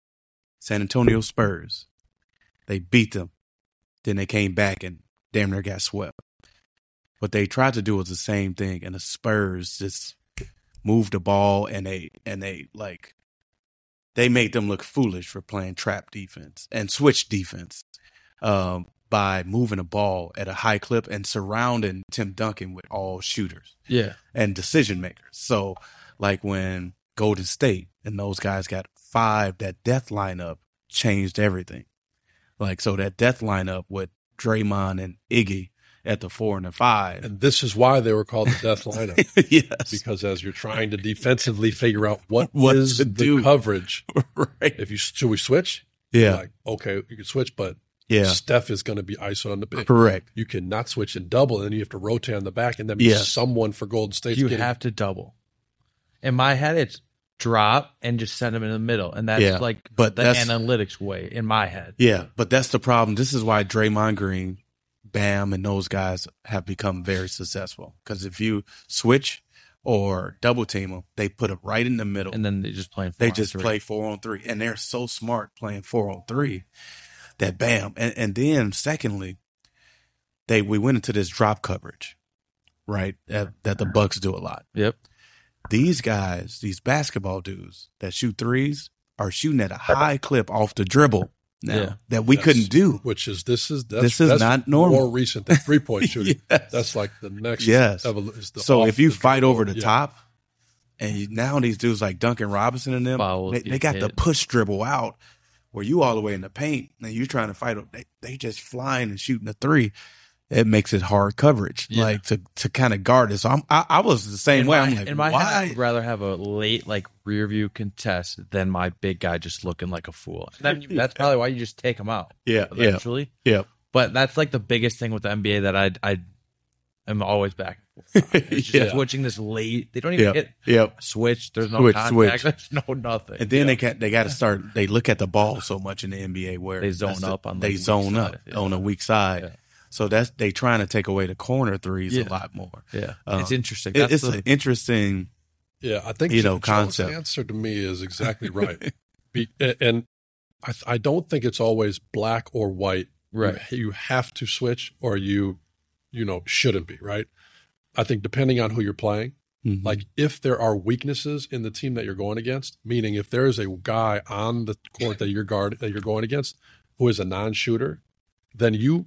B: San Antonio Spurs, they beat them. Then they came back and damn near got swept. What they tried to do was the same thing, and the Spurs just moved the ball, and they and they like they made them look foolish for playing trap defense and switch defense um, by moving the ball at a high clip and surrounding Tim Duncan with all shooters
C: Yeah.
B: and decision makers. So, like when Golden State and those guys got five, that death lineup changed everything. Like, so that death lineup with Draymond and Iggy at the four and the five.
D: And this is why they were called the death lineup.
B: Yes.
D: Because as you're trying to defensively figure out what,
B: What
D: is
B: to
D: the
B: do.
D: coverage,
B: Right.
D: if you should we switch?
B: Yeah.
D: You're like, okay, you can switch, but
B: Yeah.
D: Steph is going to be I S O on the big.
B: Correct.
D: You cannot switch and double, and then you have to rotate on the back, and then be
B: Yes.
D: someone for Golden State.
C: You have to double. In my head, it's drop and just send them in the middle, and that's
B: Yeah,
C: like
B: but
C: the
B: that's-
C: analytics way in my head.
B: Yeah, but that's the problem. This is why Draymond Green, Bam, and those guys have become very successful. Because if you switch or double team them, they put them right in the middle.
C: And then they just playing.
B: They just play four on three, and they're so smart playing four on three that Bam. And, and then secondly, they we went into this drop coverage, right? That, that the Bucks do a lot.
C: Yep.
B: These guys, these basketball dudes that shoot threes, are shooting at a high clip off the dribble now
C: Yeah.
B: that we
D: Yes.
B: couldn't do.
D: Which is this is that's,
B: This is
D: that's
B: not normal.
D: More recent than three point shooting.
B: Yes.
D: That's like the next.
B: Yes.
D: evolu- is the
B: So
D: off
B: if you
D: the
B: fight
D: dribble.
B: over the
D: Yeah.
B: top, and you, now these dudes like Duncan Robinson and them,
C: Fouls,
B: they,
C: get
B: they got the
C: hit.
B: push dribble out where you all the way in the paint and you trying to fight. They, they just flying and shooting a three. It makes it hard coverage,
C: Yeah.
B: like to to kind of guard it. So I'm, I, I was the same
C: in
B: way.
C: my,
B: I'm like,
C: in my
B: why?
C: head, I would rather have a late like rear view contest than my big guy just looking like a fool. And then that's probably why you just take him out
B: yeah, yeah,
C: eventually.
B: yeah.
C: But that's like the biggest thing with the N B A that I I am always back and forth. It's just
B: Yeah.
C: switching this late. They don't even
B: Yep,
C: hit
B: yep.
C: switch. There's no
B: Switch,
C: contact.
B: switch.
C: There's no nothing.
B: And then they got they got to start. They look at the ball so much in the N B A where
C: They zone
B: that's the-
C: up on the
B: they
C: weak
B: zone up
C: side, yeah.
B: on the weak side.
C: Yeah.
B: So that's they trying to take away the corner threes
C: Yeah.
B: a lot more.
C: yeah,
B: Um,
C: it's interesting.
B: It-
C: That's
B: it's
C: the,
B: an interesting.
D: Yeah, I think
B: You know,
D: Joe's
B: concept.
D: answer to me is exactly right. Be, and I, I don't think it's always black or white.
C: right.
D: You, you have to switch, or you, you know, shouldn't be. Right. I think depending on who you're playing,
B: Mhm.
D: like if there are weaknesses in the team that you're going against, meaning if there is a guy on the court that you're guard that you're going against who is a non-shooter, then you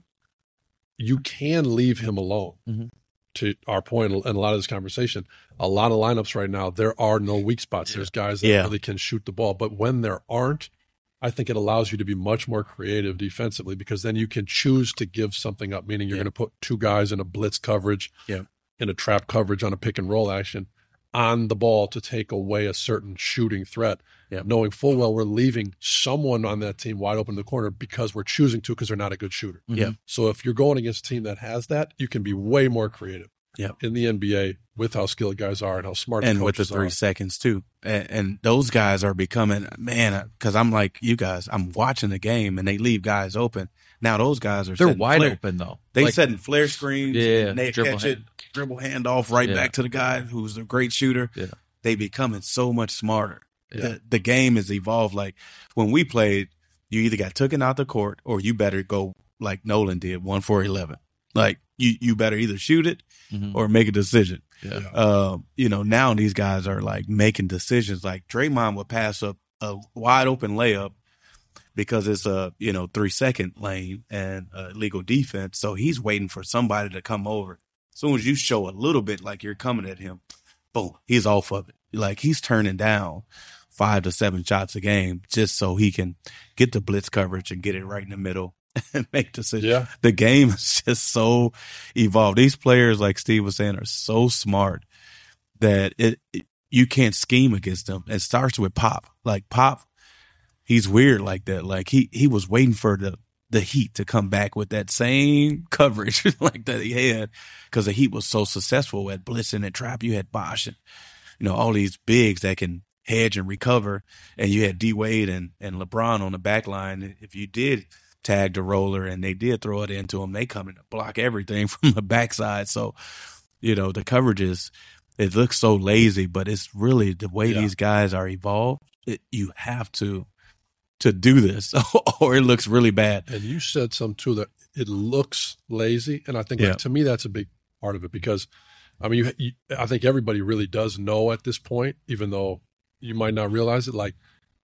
D: you can leave him alone.
C: Mhm.
D: To our point in a lot of this conversation, a lot of lineups right now, there are no weak spots. There's guys that
B: Yeah.
D: really can shoot the ball. But when there aren't, I think it allows you to be much more creative defensively, because then you can choose to give something up, meaning you're
B: Yeah.
D: going to put two guys in a blitz coverage,
B: Yeah.
D: in a trap coverage on a pick and roll action on the ball to take away a certain shooting threat,
B: Yeah.
D: knowing full well we're leaving someone on that team wide open in the corner because we're choosing to, because they're not a good shooter.
B: Yeah.
D: So if you're going against a team that has that, you can be way more creative.
B: Yeah.
D: In the N B A with how skilled guys are and how smart
B: and
D: the
B: with the
D: coaches
B: three
D: are.
B: seconds too, and, and those guys are becoming man. Because I'm like you guys, I'm watching the game and they leave guys open. Now those guys are
C: They're
B: setting
C: wide
B: flare-
C: open though.
B: They
C: Like,
B: setting flare screens.
C: Yeah,
B: and they
C: dribble
B: catch
C: hand.
B: it, dribble hand off right
C: Yeah.
B: back to the guy who's a great shooter.
C: Yeah.
B: They becoming so much smarter.
C: Yeah.
B: The, the game has evolved. Like when we played, you either got taken out the court or you better go like Nolan did, one for eleven. Like you, you better either shoot it
C: mhm.
B: or make a decision.
C: Yeah.
D: Yeah.
B: Um, you know, now these guys are like making decisions. Like Draymond would pass up a wide open layup because it's a, you know, three second lane and uh, legal defense. So he's waiting for somebody to come over. As soon as you show a little bit like you're coming at him, boom, he's off of it. Like he's turning down five to seven shots a game just so he can get the blitz coverage and get it right in the middle and make decisions.
D: Yeah.
B: The game is just so evolved. These players, like Steve was saying, are so smart that it, it you can't scheme against them. It starts with Pop. Like Pop, he's weird like that. Like he he was waiting for the the Heat to come back with that same coverage like that he had, because the Heat was so successful at blitzing and trap. You had Bosh and you know all these bigs that can hedge and recover, and you had D Wade and and LeBron on the back line. If you did tag the roller and they did throw it into them, they come in to block everything from the backside. So, you know, the coverages, it looks so lazy, but it's really the way
D: Yeah.
B: these guys are evolved. It, you have to to do this or it looks really bad.
D: And you said some too that it looks lazy, and I think
B: Yeah.
D: like, to me that's a big part of it, because I mean, you, you, I think everybody really does know at this point, even though you might not realize it. Like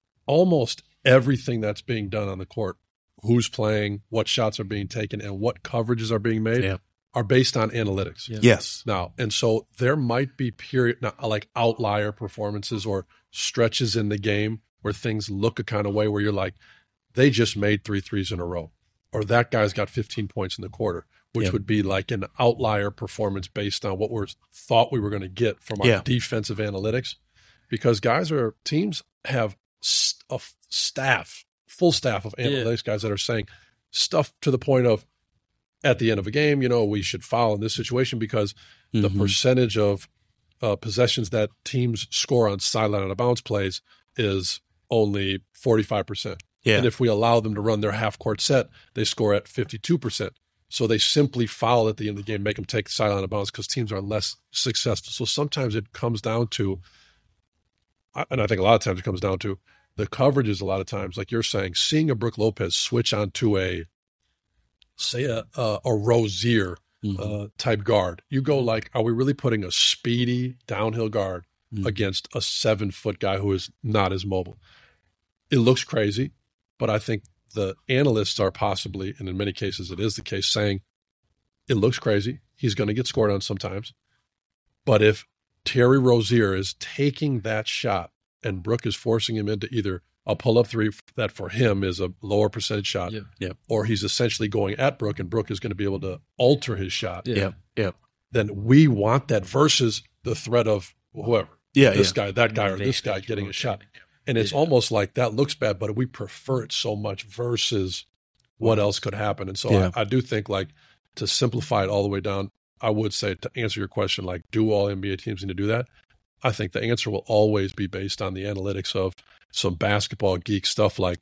D: almost everything that's being done on the court, who's playing, what shots are being taken, and what coverages are being made,
B: Yeah.
D: are based on analytics.
C: Yeah.
B: Yes.
D: Now, and so there might be period not like outlier performances or stretches in the game where things look a kind of way where you're like, they just made three threes in a row, or that guy's got fifteen points in the quarter. which
B: Yeah.
D: would be like an outlier performance based on what we thought we were going to get from our
B: Yeah.
D: defensive analytics. Because guys are teams have st- a f- staff, full staff of analytics guys that are saying stuff to the point of at the end of a game, you know, we should foul in this situation because the
B: Mhm.
D: percentage of uh, possessions that teams score on sideline out of bounds plays is only forty-five percent.
B: Yeah.
D: And if we allow them to run their half court set, they score at fifty-two percent. So they simply foul at the end of the game, make them take the sideline out of bounds because teams are less successful. So sometimes it comes down to, and I think a lot of times it comes down to the coverages. A lot of times, like you're saying, seeing a Brook Lopez switch onto a, say a a, a Rozier
B: Mhm.
D: uh, type guard, you go like, are we really putting a speedy downhill guard
B: Mhm.
D: against a seven foot guy who is not as mobile? It looks crazy, but I think the analysts are possibly, and in many cases it is the case, saying it looks crazy. He's going to get scored on sometimes. But if Terry Rozier is taking that shot and Brook is forcing him into either a pull-up three that for him is a lower percentage shot,
C: Yep.
B: Yep.
D: or he's essentially going at Brook and Brook is going to be able to alter his shot,
C: Yeah.
B: Yep. Yep.
D: then we want that versus the threat of whoever,
B: Yeah.
D: this
B: yeah.
D: guy, that guy, or this guy getting a shot. And it's
C: Yeah.
D: almost like that looks bad, but we prefer it so much versus what else could happen. And so
B: Yeah.
D: I, I do think, like, to simplify it all the way down, I would say, to answer your question, like, do all N B A teams need to do that? I think the answer will always be based on the analytics of some basketball geek stuff. Like,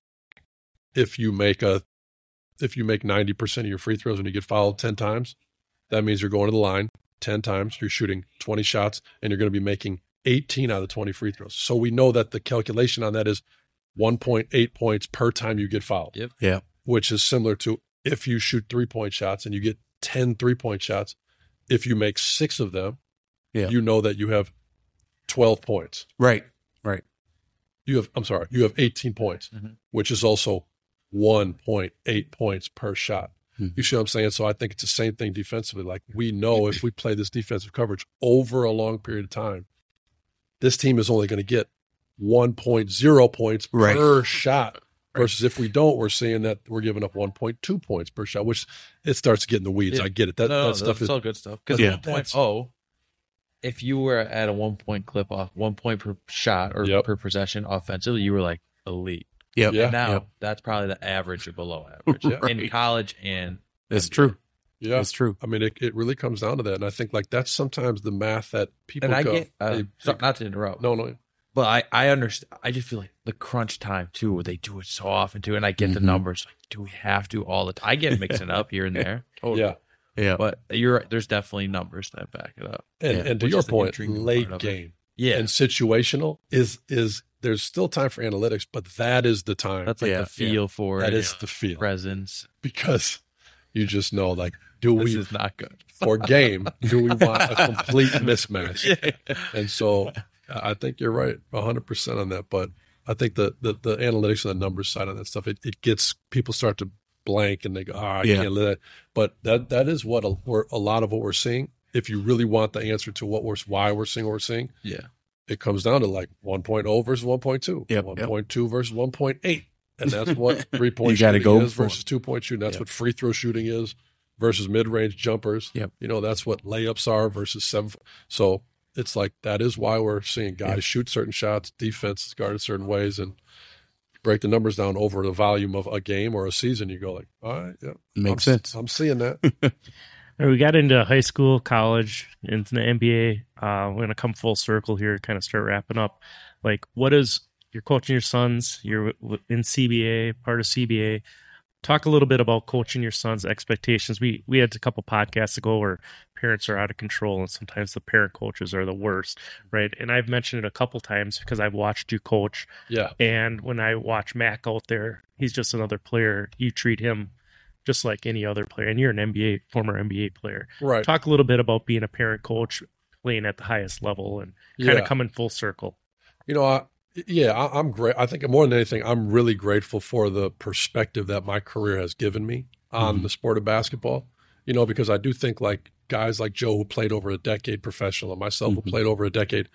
D: if you make a, if you make ninety percent of your free throws and you get fouled ten times, that means you're going to the line ten times, you're shooting twenty shots, and you're going to be making eighteen out of twenty free throws. So we know that the calculation on that is one point eight points per time you get fouled.
C: Yep.
B: Yeah.
D: Which is similar to if you shoot three-point shots and you get ten three-point shots, if you make six of them,
B: Yeah.
D: you know that you have twelve points.
B: Right. Right.
D: You have, I'm sorry, you have eighteen points,
C: Mhm.
D: which is also one point eight points per shot.
B: Mhm.
D: You see what I'm saying? So I think it's the same thing defensively. Like, we know if we play this defensive coverage over a long period of time, this team is only going to get one point zero points
B: Right.
D: per shot. Versus if we don't, we're seeing that we're giving up one point two points per shot, which it starts to get in the weeds.
C: Yeah.
D: I get it. That,
C: no,
D: that
C: no,
D: stuff
C: that's
D: is
C: all good stuff. Because
B: Yeah.
C: one point oh, if you were at a one point clip off, one point per shot or
D: Yep.
C: per possession offensively, you were like elite.
B: Yep.
D: Yeah.
C: And now
B: Yep.
C: that's probably the average or below average
D: Yeah.
C: in college and
B: It's true.
D: yeah.
B: It's true.
D: I mean, it, it really comes down to that. And I think, like, that's sometimes the math that people
C: and I
D: go.
C: get uh,
D: they-
C: so, not to interrupt.
D: no, no.
C: But I, I understand. I just feel like the crunch time too, where they do it so often too, and I get the
B: Mhm.
C: numbers. Like, do we have to all the time? I get mixing up here and there, totally.
D: Yeah.
B: Yeah.
C: But you're right, there's definitely numbers that back it up.
D: And,
B: Yeah.
D: and to
C: Which
D: your
C: is the
D: point,
C: intriguing
D: late
C: part of it.
D: game
C: Yeah,
D: and situational is is there's still time for analytics, but that is the time.
C: that's like
B: Yeah,
C: the feel for
D: that
C: it,
D: is the feel,
C: presence.
D: because you just know, like, do
C: This
D: we
C: is not good.
D: for game? Do we want a complete mismatch?
C: Yeah.
D: And so I think you're right, one hundred percent on that. But I think the, the, the analytics and the numbers side on that stuff, it, it gets people start to blank and they go, ah, I
B: Yeah.
D: can't let that. But that that is what a, we're, a lot of what we're seeing. If you really want the answer to what we're why we're seeing what we're seeing,
C: Yeah.
D: it comes down to like one point oh versus one point two,
B: Yep,
D: one
B: yep.
D: point two versus one point eight. And that's what three point
B: You
D: shooting
B: gotta go
D: is
B: for
D: versus two point shooting. That's
B: Yep.
D: what free throw shooting is versus mid range jumpers.
B: Yep.
D: You know, that's what layups are versus seven. So it's like that is why we're seeing guys
B: Yep.
D: shoot certain shots, defense is guarded certain ways, and break the numbers down over the volume of a game or a season. You go like, all right, yeah,
B: Makes
D: I'm,
B: sense.
D: I'm seeing that.
E: All right, we got into high school, college, into the N B A. Uh, we're going to come full circle here, kind of start wrapping up. Like, what is, you're coaching your sons, you're w- in C B A, part of C B A. Talk a little bit about coaching your sons' expectations. We we had a couple podcasts ago where parents are out of control, and sometimes the parent coaches are the worst, right? And I've mentioned it a couple times because I've watched you coach.
D: Yeah.
E: And when I watch Mac out there, he's just another player. You treat him just like any other player, and you're an N B A, former N B A player.
D: Right.
E: Talk a little bit about being a parent coach, playing at the highest level, and kind
D: Yeah.
E: of coming full circle.
D: You know, I, yeah, I, I'm great. I think more than anything, I'm really grateful for the perspective that my career has given me on
B: Mhm.
D: the sport of basketball. You know, because I do think like guys like Joe, who played over a decade professional, and myself,
B: Mhm.
D: who played over a decade,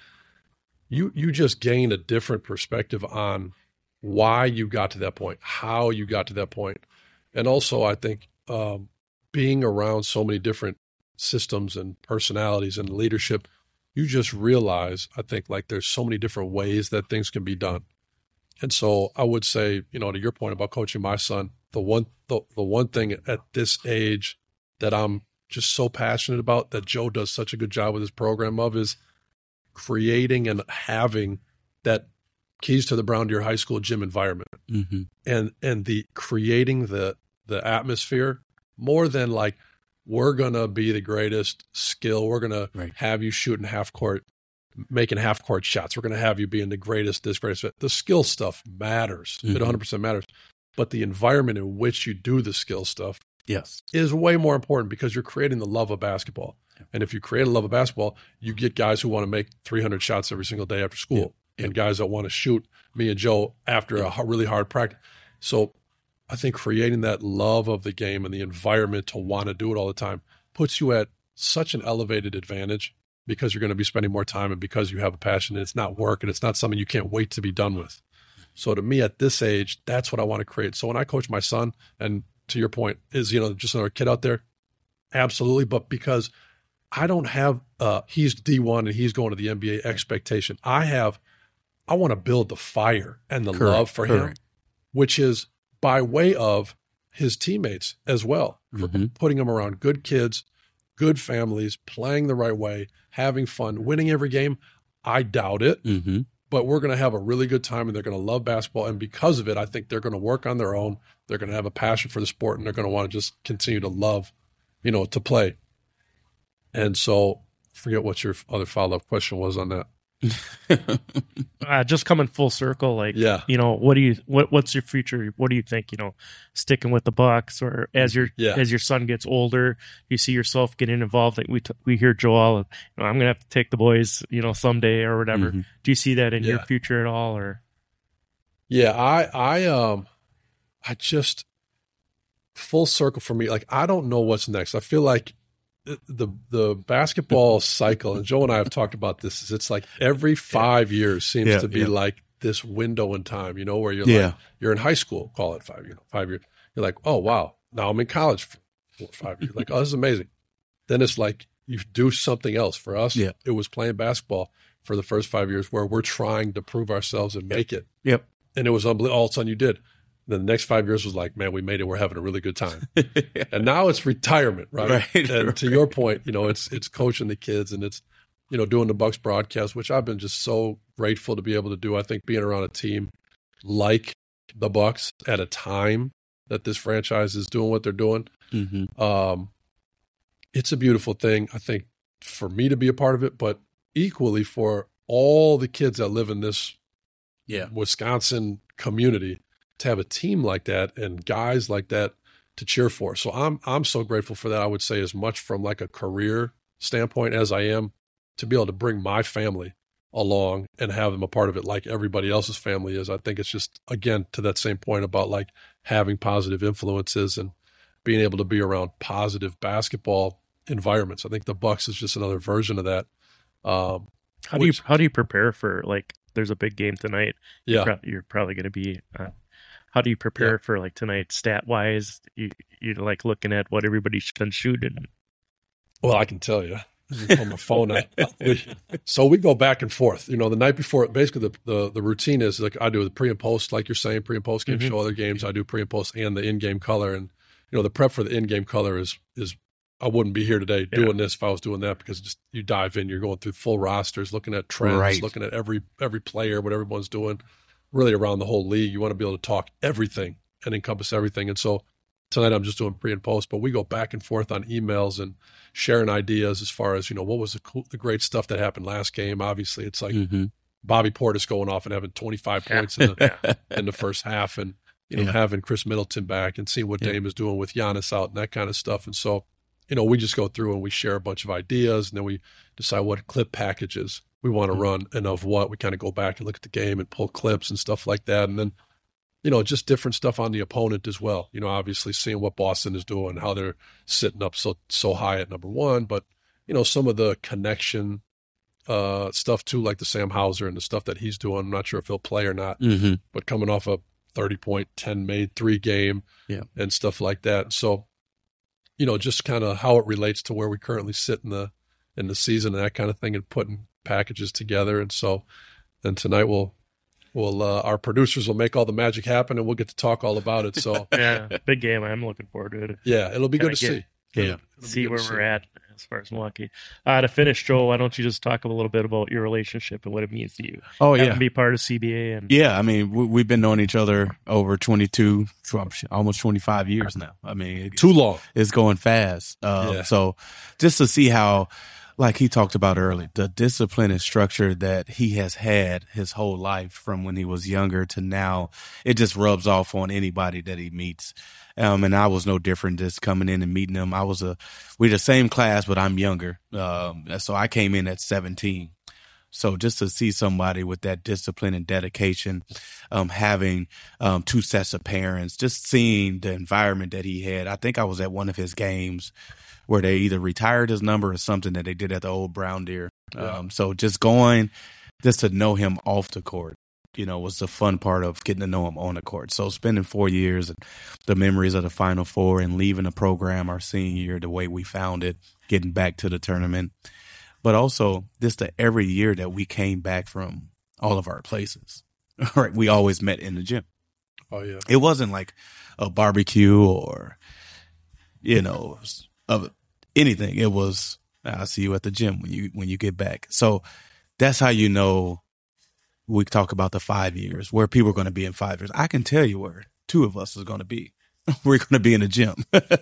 D: you you just gain a different perspective on why you got to that point, how you got to that point, and also I think um, being around so many different systems and personalities and leadership, you just realize, I think, like there's so many different ways that things can be done. And so I would say, you know, to your point about coaching my son, the one the, the one thing at this age that I'm just so passionate about, that Joe does such a good job with his program of, is creating and having that Keys to the Brown Deer High School gym environment.
B: Mm-hmm.
D: And and the creating the the atmosphere, more than like, we're going to be the greatest skill. We're going to
B: Right.
D: have you shooting half court, making half court shots. We're going to have you being the greatest, this greatest. The skill stuff matters.
B: Mhm.
D: It one hundred percent matters. But the environment in which you do the skill stuff
B: Yes.
D: is way more important, because you're creating the love of basketball. And if you create a love of basketball, you get guys who want to make three hundred shots every single day after school,
B: Yeah.
D: and guys that want to shoot me and Joe after a h- really hard practice. So I think creating that love of the game and the environment to want to do it all the time puts you at such an elevated advantage, because you're going to be spending more time, and because you have a passion, and it's not work, and it's not something you can't wait to be done with. So to me, at this age, that's what I want to create. So when I coach my son, and to your point, is, you know, just another kid out there, absolutely. But because I don't have, uh, he's D one and he's going to the N B A expectation. I have, I want to build the fire and the
B: Correct,
D: love for him,
B: correct.
D: which is by way of his teammates as well, for
B: Mhm.
D: putting him around good kids, good families, playing the right way, having fun, winning every game. I doubt it,
B: Mm-hmm.
D: but we're going to have a really good time, and they're going to love basketball. And because of it, I think they're going to work on their own. They're going to have a passion for the sport, and they're going to want to just continue to love, you know, to play. And so, forget what your other follow-up question was on that.
E: Uh, just coming full circle, like,
D: Yeah.
E: you know, what do you what what's your future? What do you think? You know, sticking with the Bucks, or as your
D: Yeah.
E: as your son gets older, you see yourself getting involved. Like we t- we hear Joel, you know, I'm gonna have to take the boys, you know, someday or whatever.
B: Mhm.
E: Do you see that in your
D: Yeah.
E: future at all, or?
D: Yeah, I, I, um, I just full circle for me. Like, I don't know what's next. I feel like the, the, the basketball cycle, and Joe and I have talked about this, is it's like every five years seems
B: Yeah,
D: to be
B: yeah.
D: like this window in time, you know, where you're
B: Yeah.
D: like, you're in high school, call it five, you know, five years. You're like, oh, wow. Now I'm in college for four or five years. Like, oh, this is amazing. Then it's like, you do something else. For us,
B: Yeah.
D: it was playing basketball for the first five years, where we're trying to prove ourselves and make it.
B: Yep.
D: And it was unbelievable. All of a sudden you did. Then the next five years was like, man, we made it. We're having a really good time. And now it's retirement, right?
B: Right,
D: And to your point, you know, it's it's coaching the kids, and it's, you know, doing the Bucks broadcast, which I've been just so grateful to be able to do. I think being around a team like the Bucks at a time that this franchise is doing what they're doing,
B: Mm-hmm.
D: um, it's a beautiful thing, I think, for me to be a part of it, but equally for all the kids that live in this
B: Yeah.
D: Wisconsin community, to have a team like that and guys like that to cheer for. So I'm I'm so grateful for that. I would say as much from like a career standpoint as I am to be able to bring my family along and have them a part of it like everybody else's family is. I think it's just, again, to that same point about like having positive influences and being able to be around positive basketball environments. I think the Bucks is just another version of that. Um,
E: How do you
D: which-
E: how do you prepare for, like, there's a big game tonight?
D: yeah.
E: You're, pro- you're probably going to be. Uh, how do you prepare
D: Yeah.
E: for, like, tonight, stat wise? You you're like looking at what everybody's been shooting.
D: Well, I can tell you. On my phone. I, we, so we go back and forth. You know, the night before, basically the, the the routine is like I do the pre and post, like you're saying, pre and post game
E: Mhm.
D: show other games. I do pre and post and the in game color. And you know, the prep for the in game color is is I wouldn't be here today
E: Yeah.
D: doing this if I was doing that, because just you dive in, you're going through full rosters, looking at trends,
B: Right.
D: looking at every every player, what everyone's doing, really around the whole league. You want to be able to talk everything and encompass everything. And so tonight I'm just doing pre and post, but we go back and forth on emails and sharing ideas as far as, you know, what was the, cool, the great stuff that happened last game. Obviously, it's like
B: Mm-hmm.
D: Bobby Portis going off and having twenty-five points in the, in the first half, and, you know,
B: Yeah.
D: having Chris Middleton back and seeing what
B: Yeah.
D: Dame is doing with Giannis out and that kind of stuff. And so, you know, we just go through and we share a bunch of ideas, and then we decide what clip packages we want to
B: Mhm.
D: run and of what. We kind of go back and look at the game and pull clips and stuff like that. And then, you know, just different stuff on the opponent as well. You know, obviously seeing what Boston is doing, how they're sitting up so so high at number one, but, you know, some of the connection uh, stuff too, like the Sam Hauser and the stuff that he's doing. I'm not sure if he'll play or not,
B: Mm-hmm.
D: but coming off a thirty point, ten made three game
B: Yeah.
D: and stuff like that. So you know, just kind of how it relates to where we currently sit in the in the season and that kind of thing, and putting packages together. And so, and tonight we'll we'll uh, our producers will make all the magic happen, and we'll get to talk all about it. So
E: Yeah, big game. I'm looking forward to it.
D: yeah, it'll be good to
E: Kinda
D: see.
B: Yeah.
D: It'll be
E: See
D: good
E: where
D: to
E: we're
D: see.
E: at as far as Milwaukee. Uh, to finish, Joel, why don't you just talk a little bit about your relationship and what it means to you?
B: Oh,
E: Having
B: yeah.
E: to be part of C B A and
B: Yeah, I mean, we, we've been knowing each other over twenty-two, almost twenty-five years now. I mean, it,
D: Too long.
B: it's going fast. Uh,
D: Yeah.
B: So just to see how, like he talked about earlier, the discipline and structure that he has had his whole life from when he was younger to now, it just rubs off on anybody that he meets. Um, and I was no different just coming in and meeting him. I was a, we're the same class, but I'm younger. Um, so I came in at seventeen. So just to see somebody with that discipline and dedication, um, having um, two sets of parents, just seeing the environment that he had. I think I was at one of his games where they either retired his number or something that they did at the old Brown Deer.
D: Yeah.
B: Um, so just going, just to know him off the court, you know, was the fun part of getting to know him on the court. So spending four years and the memories of the Final Four and leaving the program our senior year the way we found it, getting back to the tournament. But also just the every year that we came back from all of our places, right? We always met in the gym.
D: Oh yeah.
B: It wasn't like a barbecue or, you know, of anything. It was, I'll see you at the gym when you when you get back. So that's how you know we talk about the five years, where people are going to be in five years. I can tell you where two of us is going to be. We're going to be in the gym.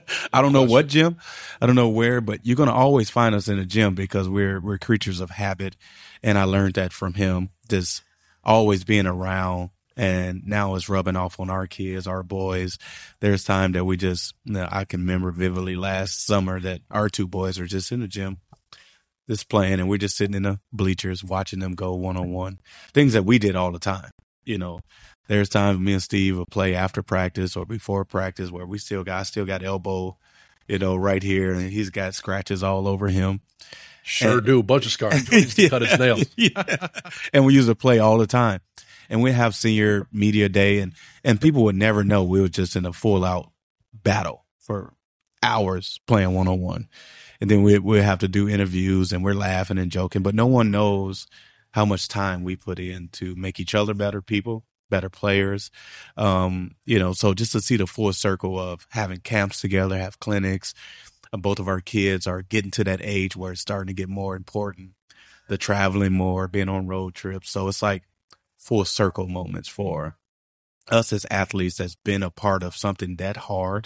B: I don't know what gym, I don't know where, but you're going to always find us in the gym because we're we're creatures of habit, and I learned that from him. Just always being around, and now it's rubbing off on our kids, our boys. There's time that we just, you know, I can remember vividly last summer that our two boys are just in the gym, just playing, and we're just sitting in the bleachers watching them go one on one. Things that we did all the time, you know. There's times me and Steve will play after practice or before practice where we still got, I still got elbow, you know, right here, and he's got scratches all over him.
D: Sure
B: And-
D: do. Bunch of scars. He used to cut his nails.
B: Yeah. And we used to play all the time. And we'd have senior media day, and, and people would never know we were just in a full out battle for hours playing one on one. And then we we have to do interviews, and we're laughing and joking, but no one knows how much time we put in to make each other better people, better players. Um, you know, so just to see the full circle of having camps together, have clinics, and both of our kids are getting to that age where it's starting to get more important. The traveling more, being on road trips. So it's like full circle moments for us as athletes that's been a part of something that hard,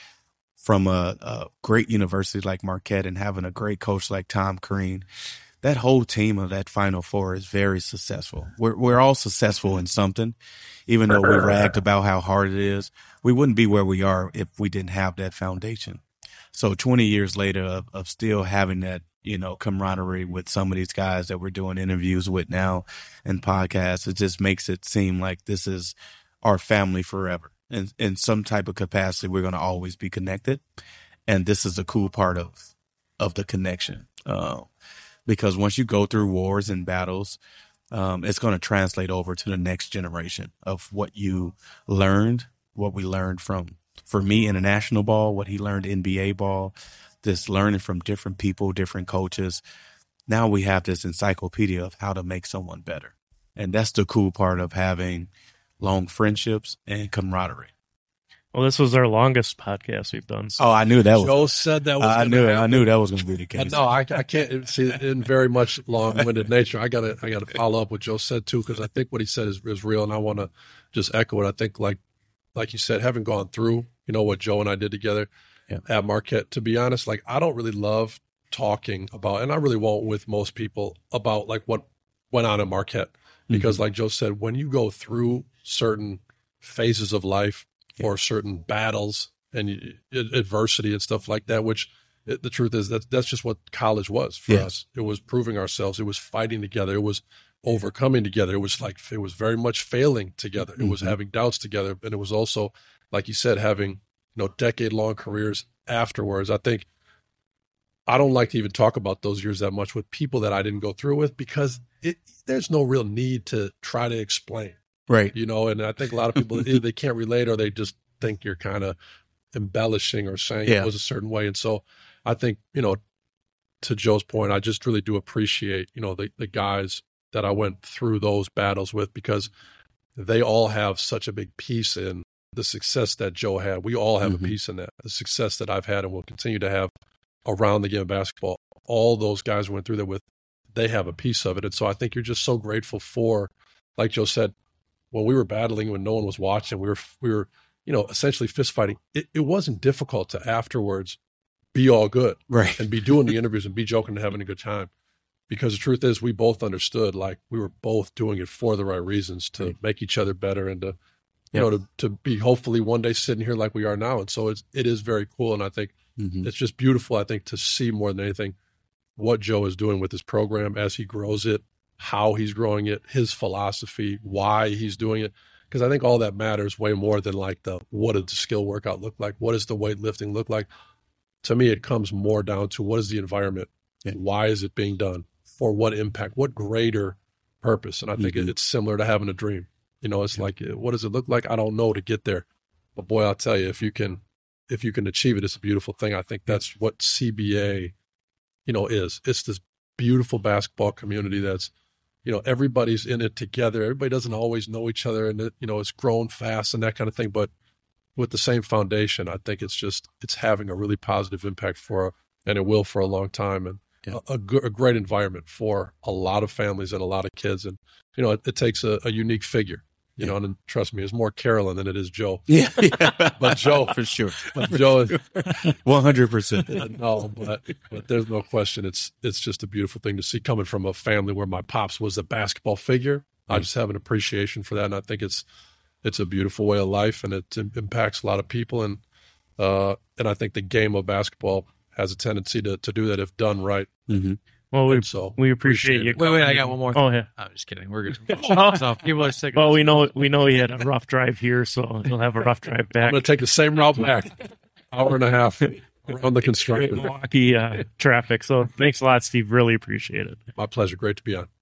B: from a, a great university like Marquette and having a great coach like Tom Crean. That whole team of that Final Four is very successful. We're we're all successful in something, even though we ragged about how hard it is. We wouldn't be where we are if we didn't have that foundation. So twenty years later of, of still having that, you know, camaraderie with some of these guys that we're doing interviews with now and podcasts, it just makes it seem like this is our family forever. In, in some type of capacity, we're going to always be connected. And this is the cool part of, of the connection. Uh, because once you go through wars and battles, um, it's going to translate over to the next generation of what you learned, what we learned from, for me, international ball, what he learned N B A ball, this learning from different people, different coaches. Now we have this encyclopedia of how to make someone better. And that's the cool part of having long friendships and camaraderie.
E: Well, this was our longest podcast we've done. So
B: Oh, I knew that was.
D: Joe said that was
B: I
D: gonna
B: knew it. I
D: happen.
B: knew that was going to be the
D: Uh,
B: case.
D: No, I, I can't see in very much long-winded nature. I gotta, I gotta follow up what Joe said too, because I think what he said is, is real, and I want to just echo it. I think, like, like you said, having gone through, you know, what Joe and I did together
B: Yeah.
D: at Marquette. To be honest, like, I don't really love talking about, and I really won't with most people about like what went on at Marquette, because,
B: Mm-hmm.
D: like Joe said, when you go through certain phases of life or certain battles and you, adversity and stuff like that, which it, the truth is that that's just what college was for
B: Yeah.
D: us. It was proving ourselves. It was fighting together. It was overcoming together. It was like, it was very much failing together. It was
B: Mhm.
D: having doubts together. And it was also, like you said, having, you know, decade long careers afterwards. I think I don't like to even talk about those years that much with people that I didn't go through with, because it, there's no real need to try to explain.
B: Right.
D: You know, and I think a lot of people either they can't relate or they just think you're kind of embellishing or saying
B: Yeah.
D: it was a certain way. And so I think, you know, to Joe's point, I just really do appreciate, you know, the, the guys that I went through those battles with, because they all have such a big piece in the success that Joe had. We all have
B: Mhm.
D: a piece in that. The success that I've had and will continue to have around the game of basketball, all those guys who went through that with, they have a piece of it. And so I think you're just so grateful for, like Joe said, when we were battling, when no one was watching, we were, we were, you know, essentially fist fighting. It, it wasn't difficult to afterwards be all good
B: Right.
D: and be doing the interviews and be joking and having a good time. Because the truth is, we both understood, like, we were both doing it for the right reasons, to make each other better and to, you
B: Yep.
D: know, to, to be hopefully one day sitting here like we are now. And so it's, it is very cool. And I think
B: Mhm.
D: it's just beautiful, I think, to see more than anything what Joe is doing with his program as he grows it, how he's growing it, his philosophy, why he's doing it. Because I think all that matters way more than like the, what does the skill workout look like? What does the weightlifting look like? To me, it comes more down to, what is the environment?
B: Yeah.
D: Why is it being done? For what impact? What greater purpose? And I think
B: Mhm.
D: it, it's similar to having a dream. You know, it's like, what does it look like? I don't know to get there. But boy, I'll tell you, if you can, if you can achieve it, it's a beautiful thing. I think that's what C B A, you know, is. It's this beautiful basketball community that's, you know, everybody's in it together. Everybody doesn't always know each other, and it, you know, it's grown fast and that kind of thing. But with the same foundation, I think it's just, it's having a really positive impact for, and it will for a long time. And
B: Yeah.
D: a, a, good, a great environment for a lot of families and a lot of kids. And, you know, it, it takes a, a unique figure, you
B: Yeah.
D: know, and trust me, it's more Carolyn than it is Joe.
B: Yeah. yeah.
D: But Joe,
B: for sure.
D: but Joe is,
B: one hundred percent.
D: no, but, but there's no question. It's, it's just a beautiful thing to see coming from a family where my pops was a basketball figure. I
B: Right.
D: just have an appreciation for that. And I think it's, it's a beautiful way of life, and it im- impacts a lot of people. And, uh, and I think the game of basketball has a tendency to, to do that if done right.
B: Mm-hmm.
E: Well, we
D: And so
E: we appreciate you.
C: Wait, wait, I got one more.
E: Oh yeah.
C: I'm just kidding. We're good. So people are sick. of
E: Well,
C: us.
E: we know we know he had a rough drive here, so he'll have a rough drive
D: I'm
E: back.
D: going to take the same route back, hour and a half around the
E: Great
D: construction.
E: Milwaukee uh, traffic. So thanks a lot, Steve. Really appreciate it.
D: My pleasure. Great to be on.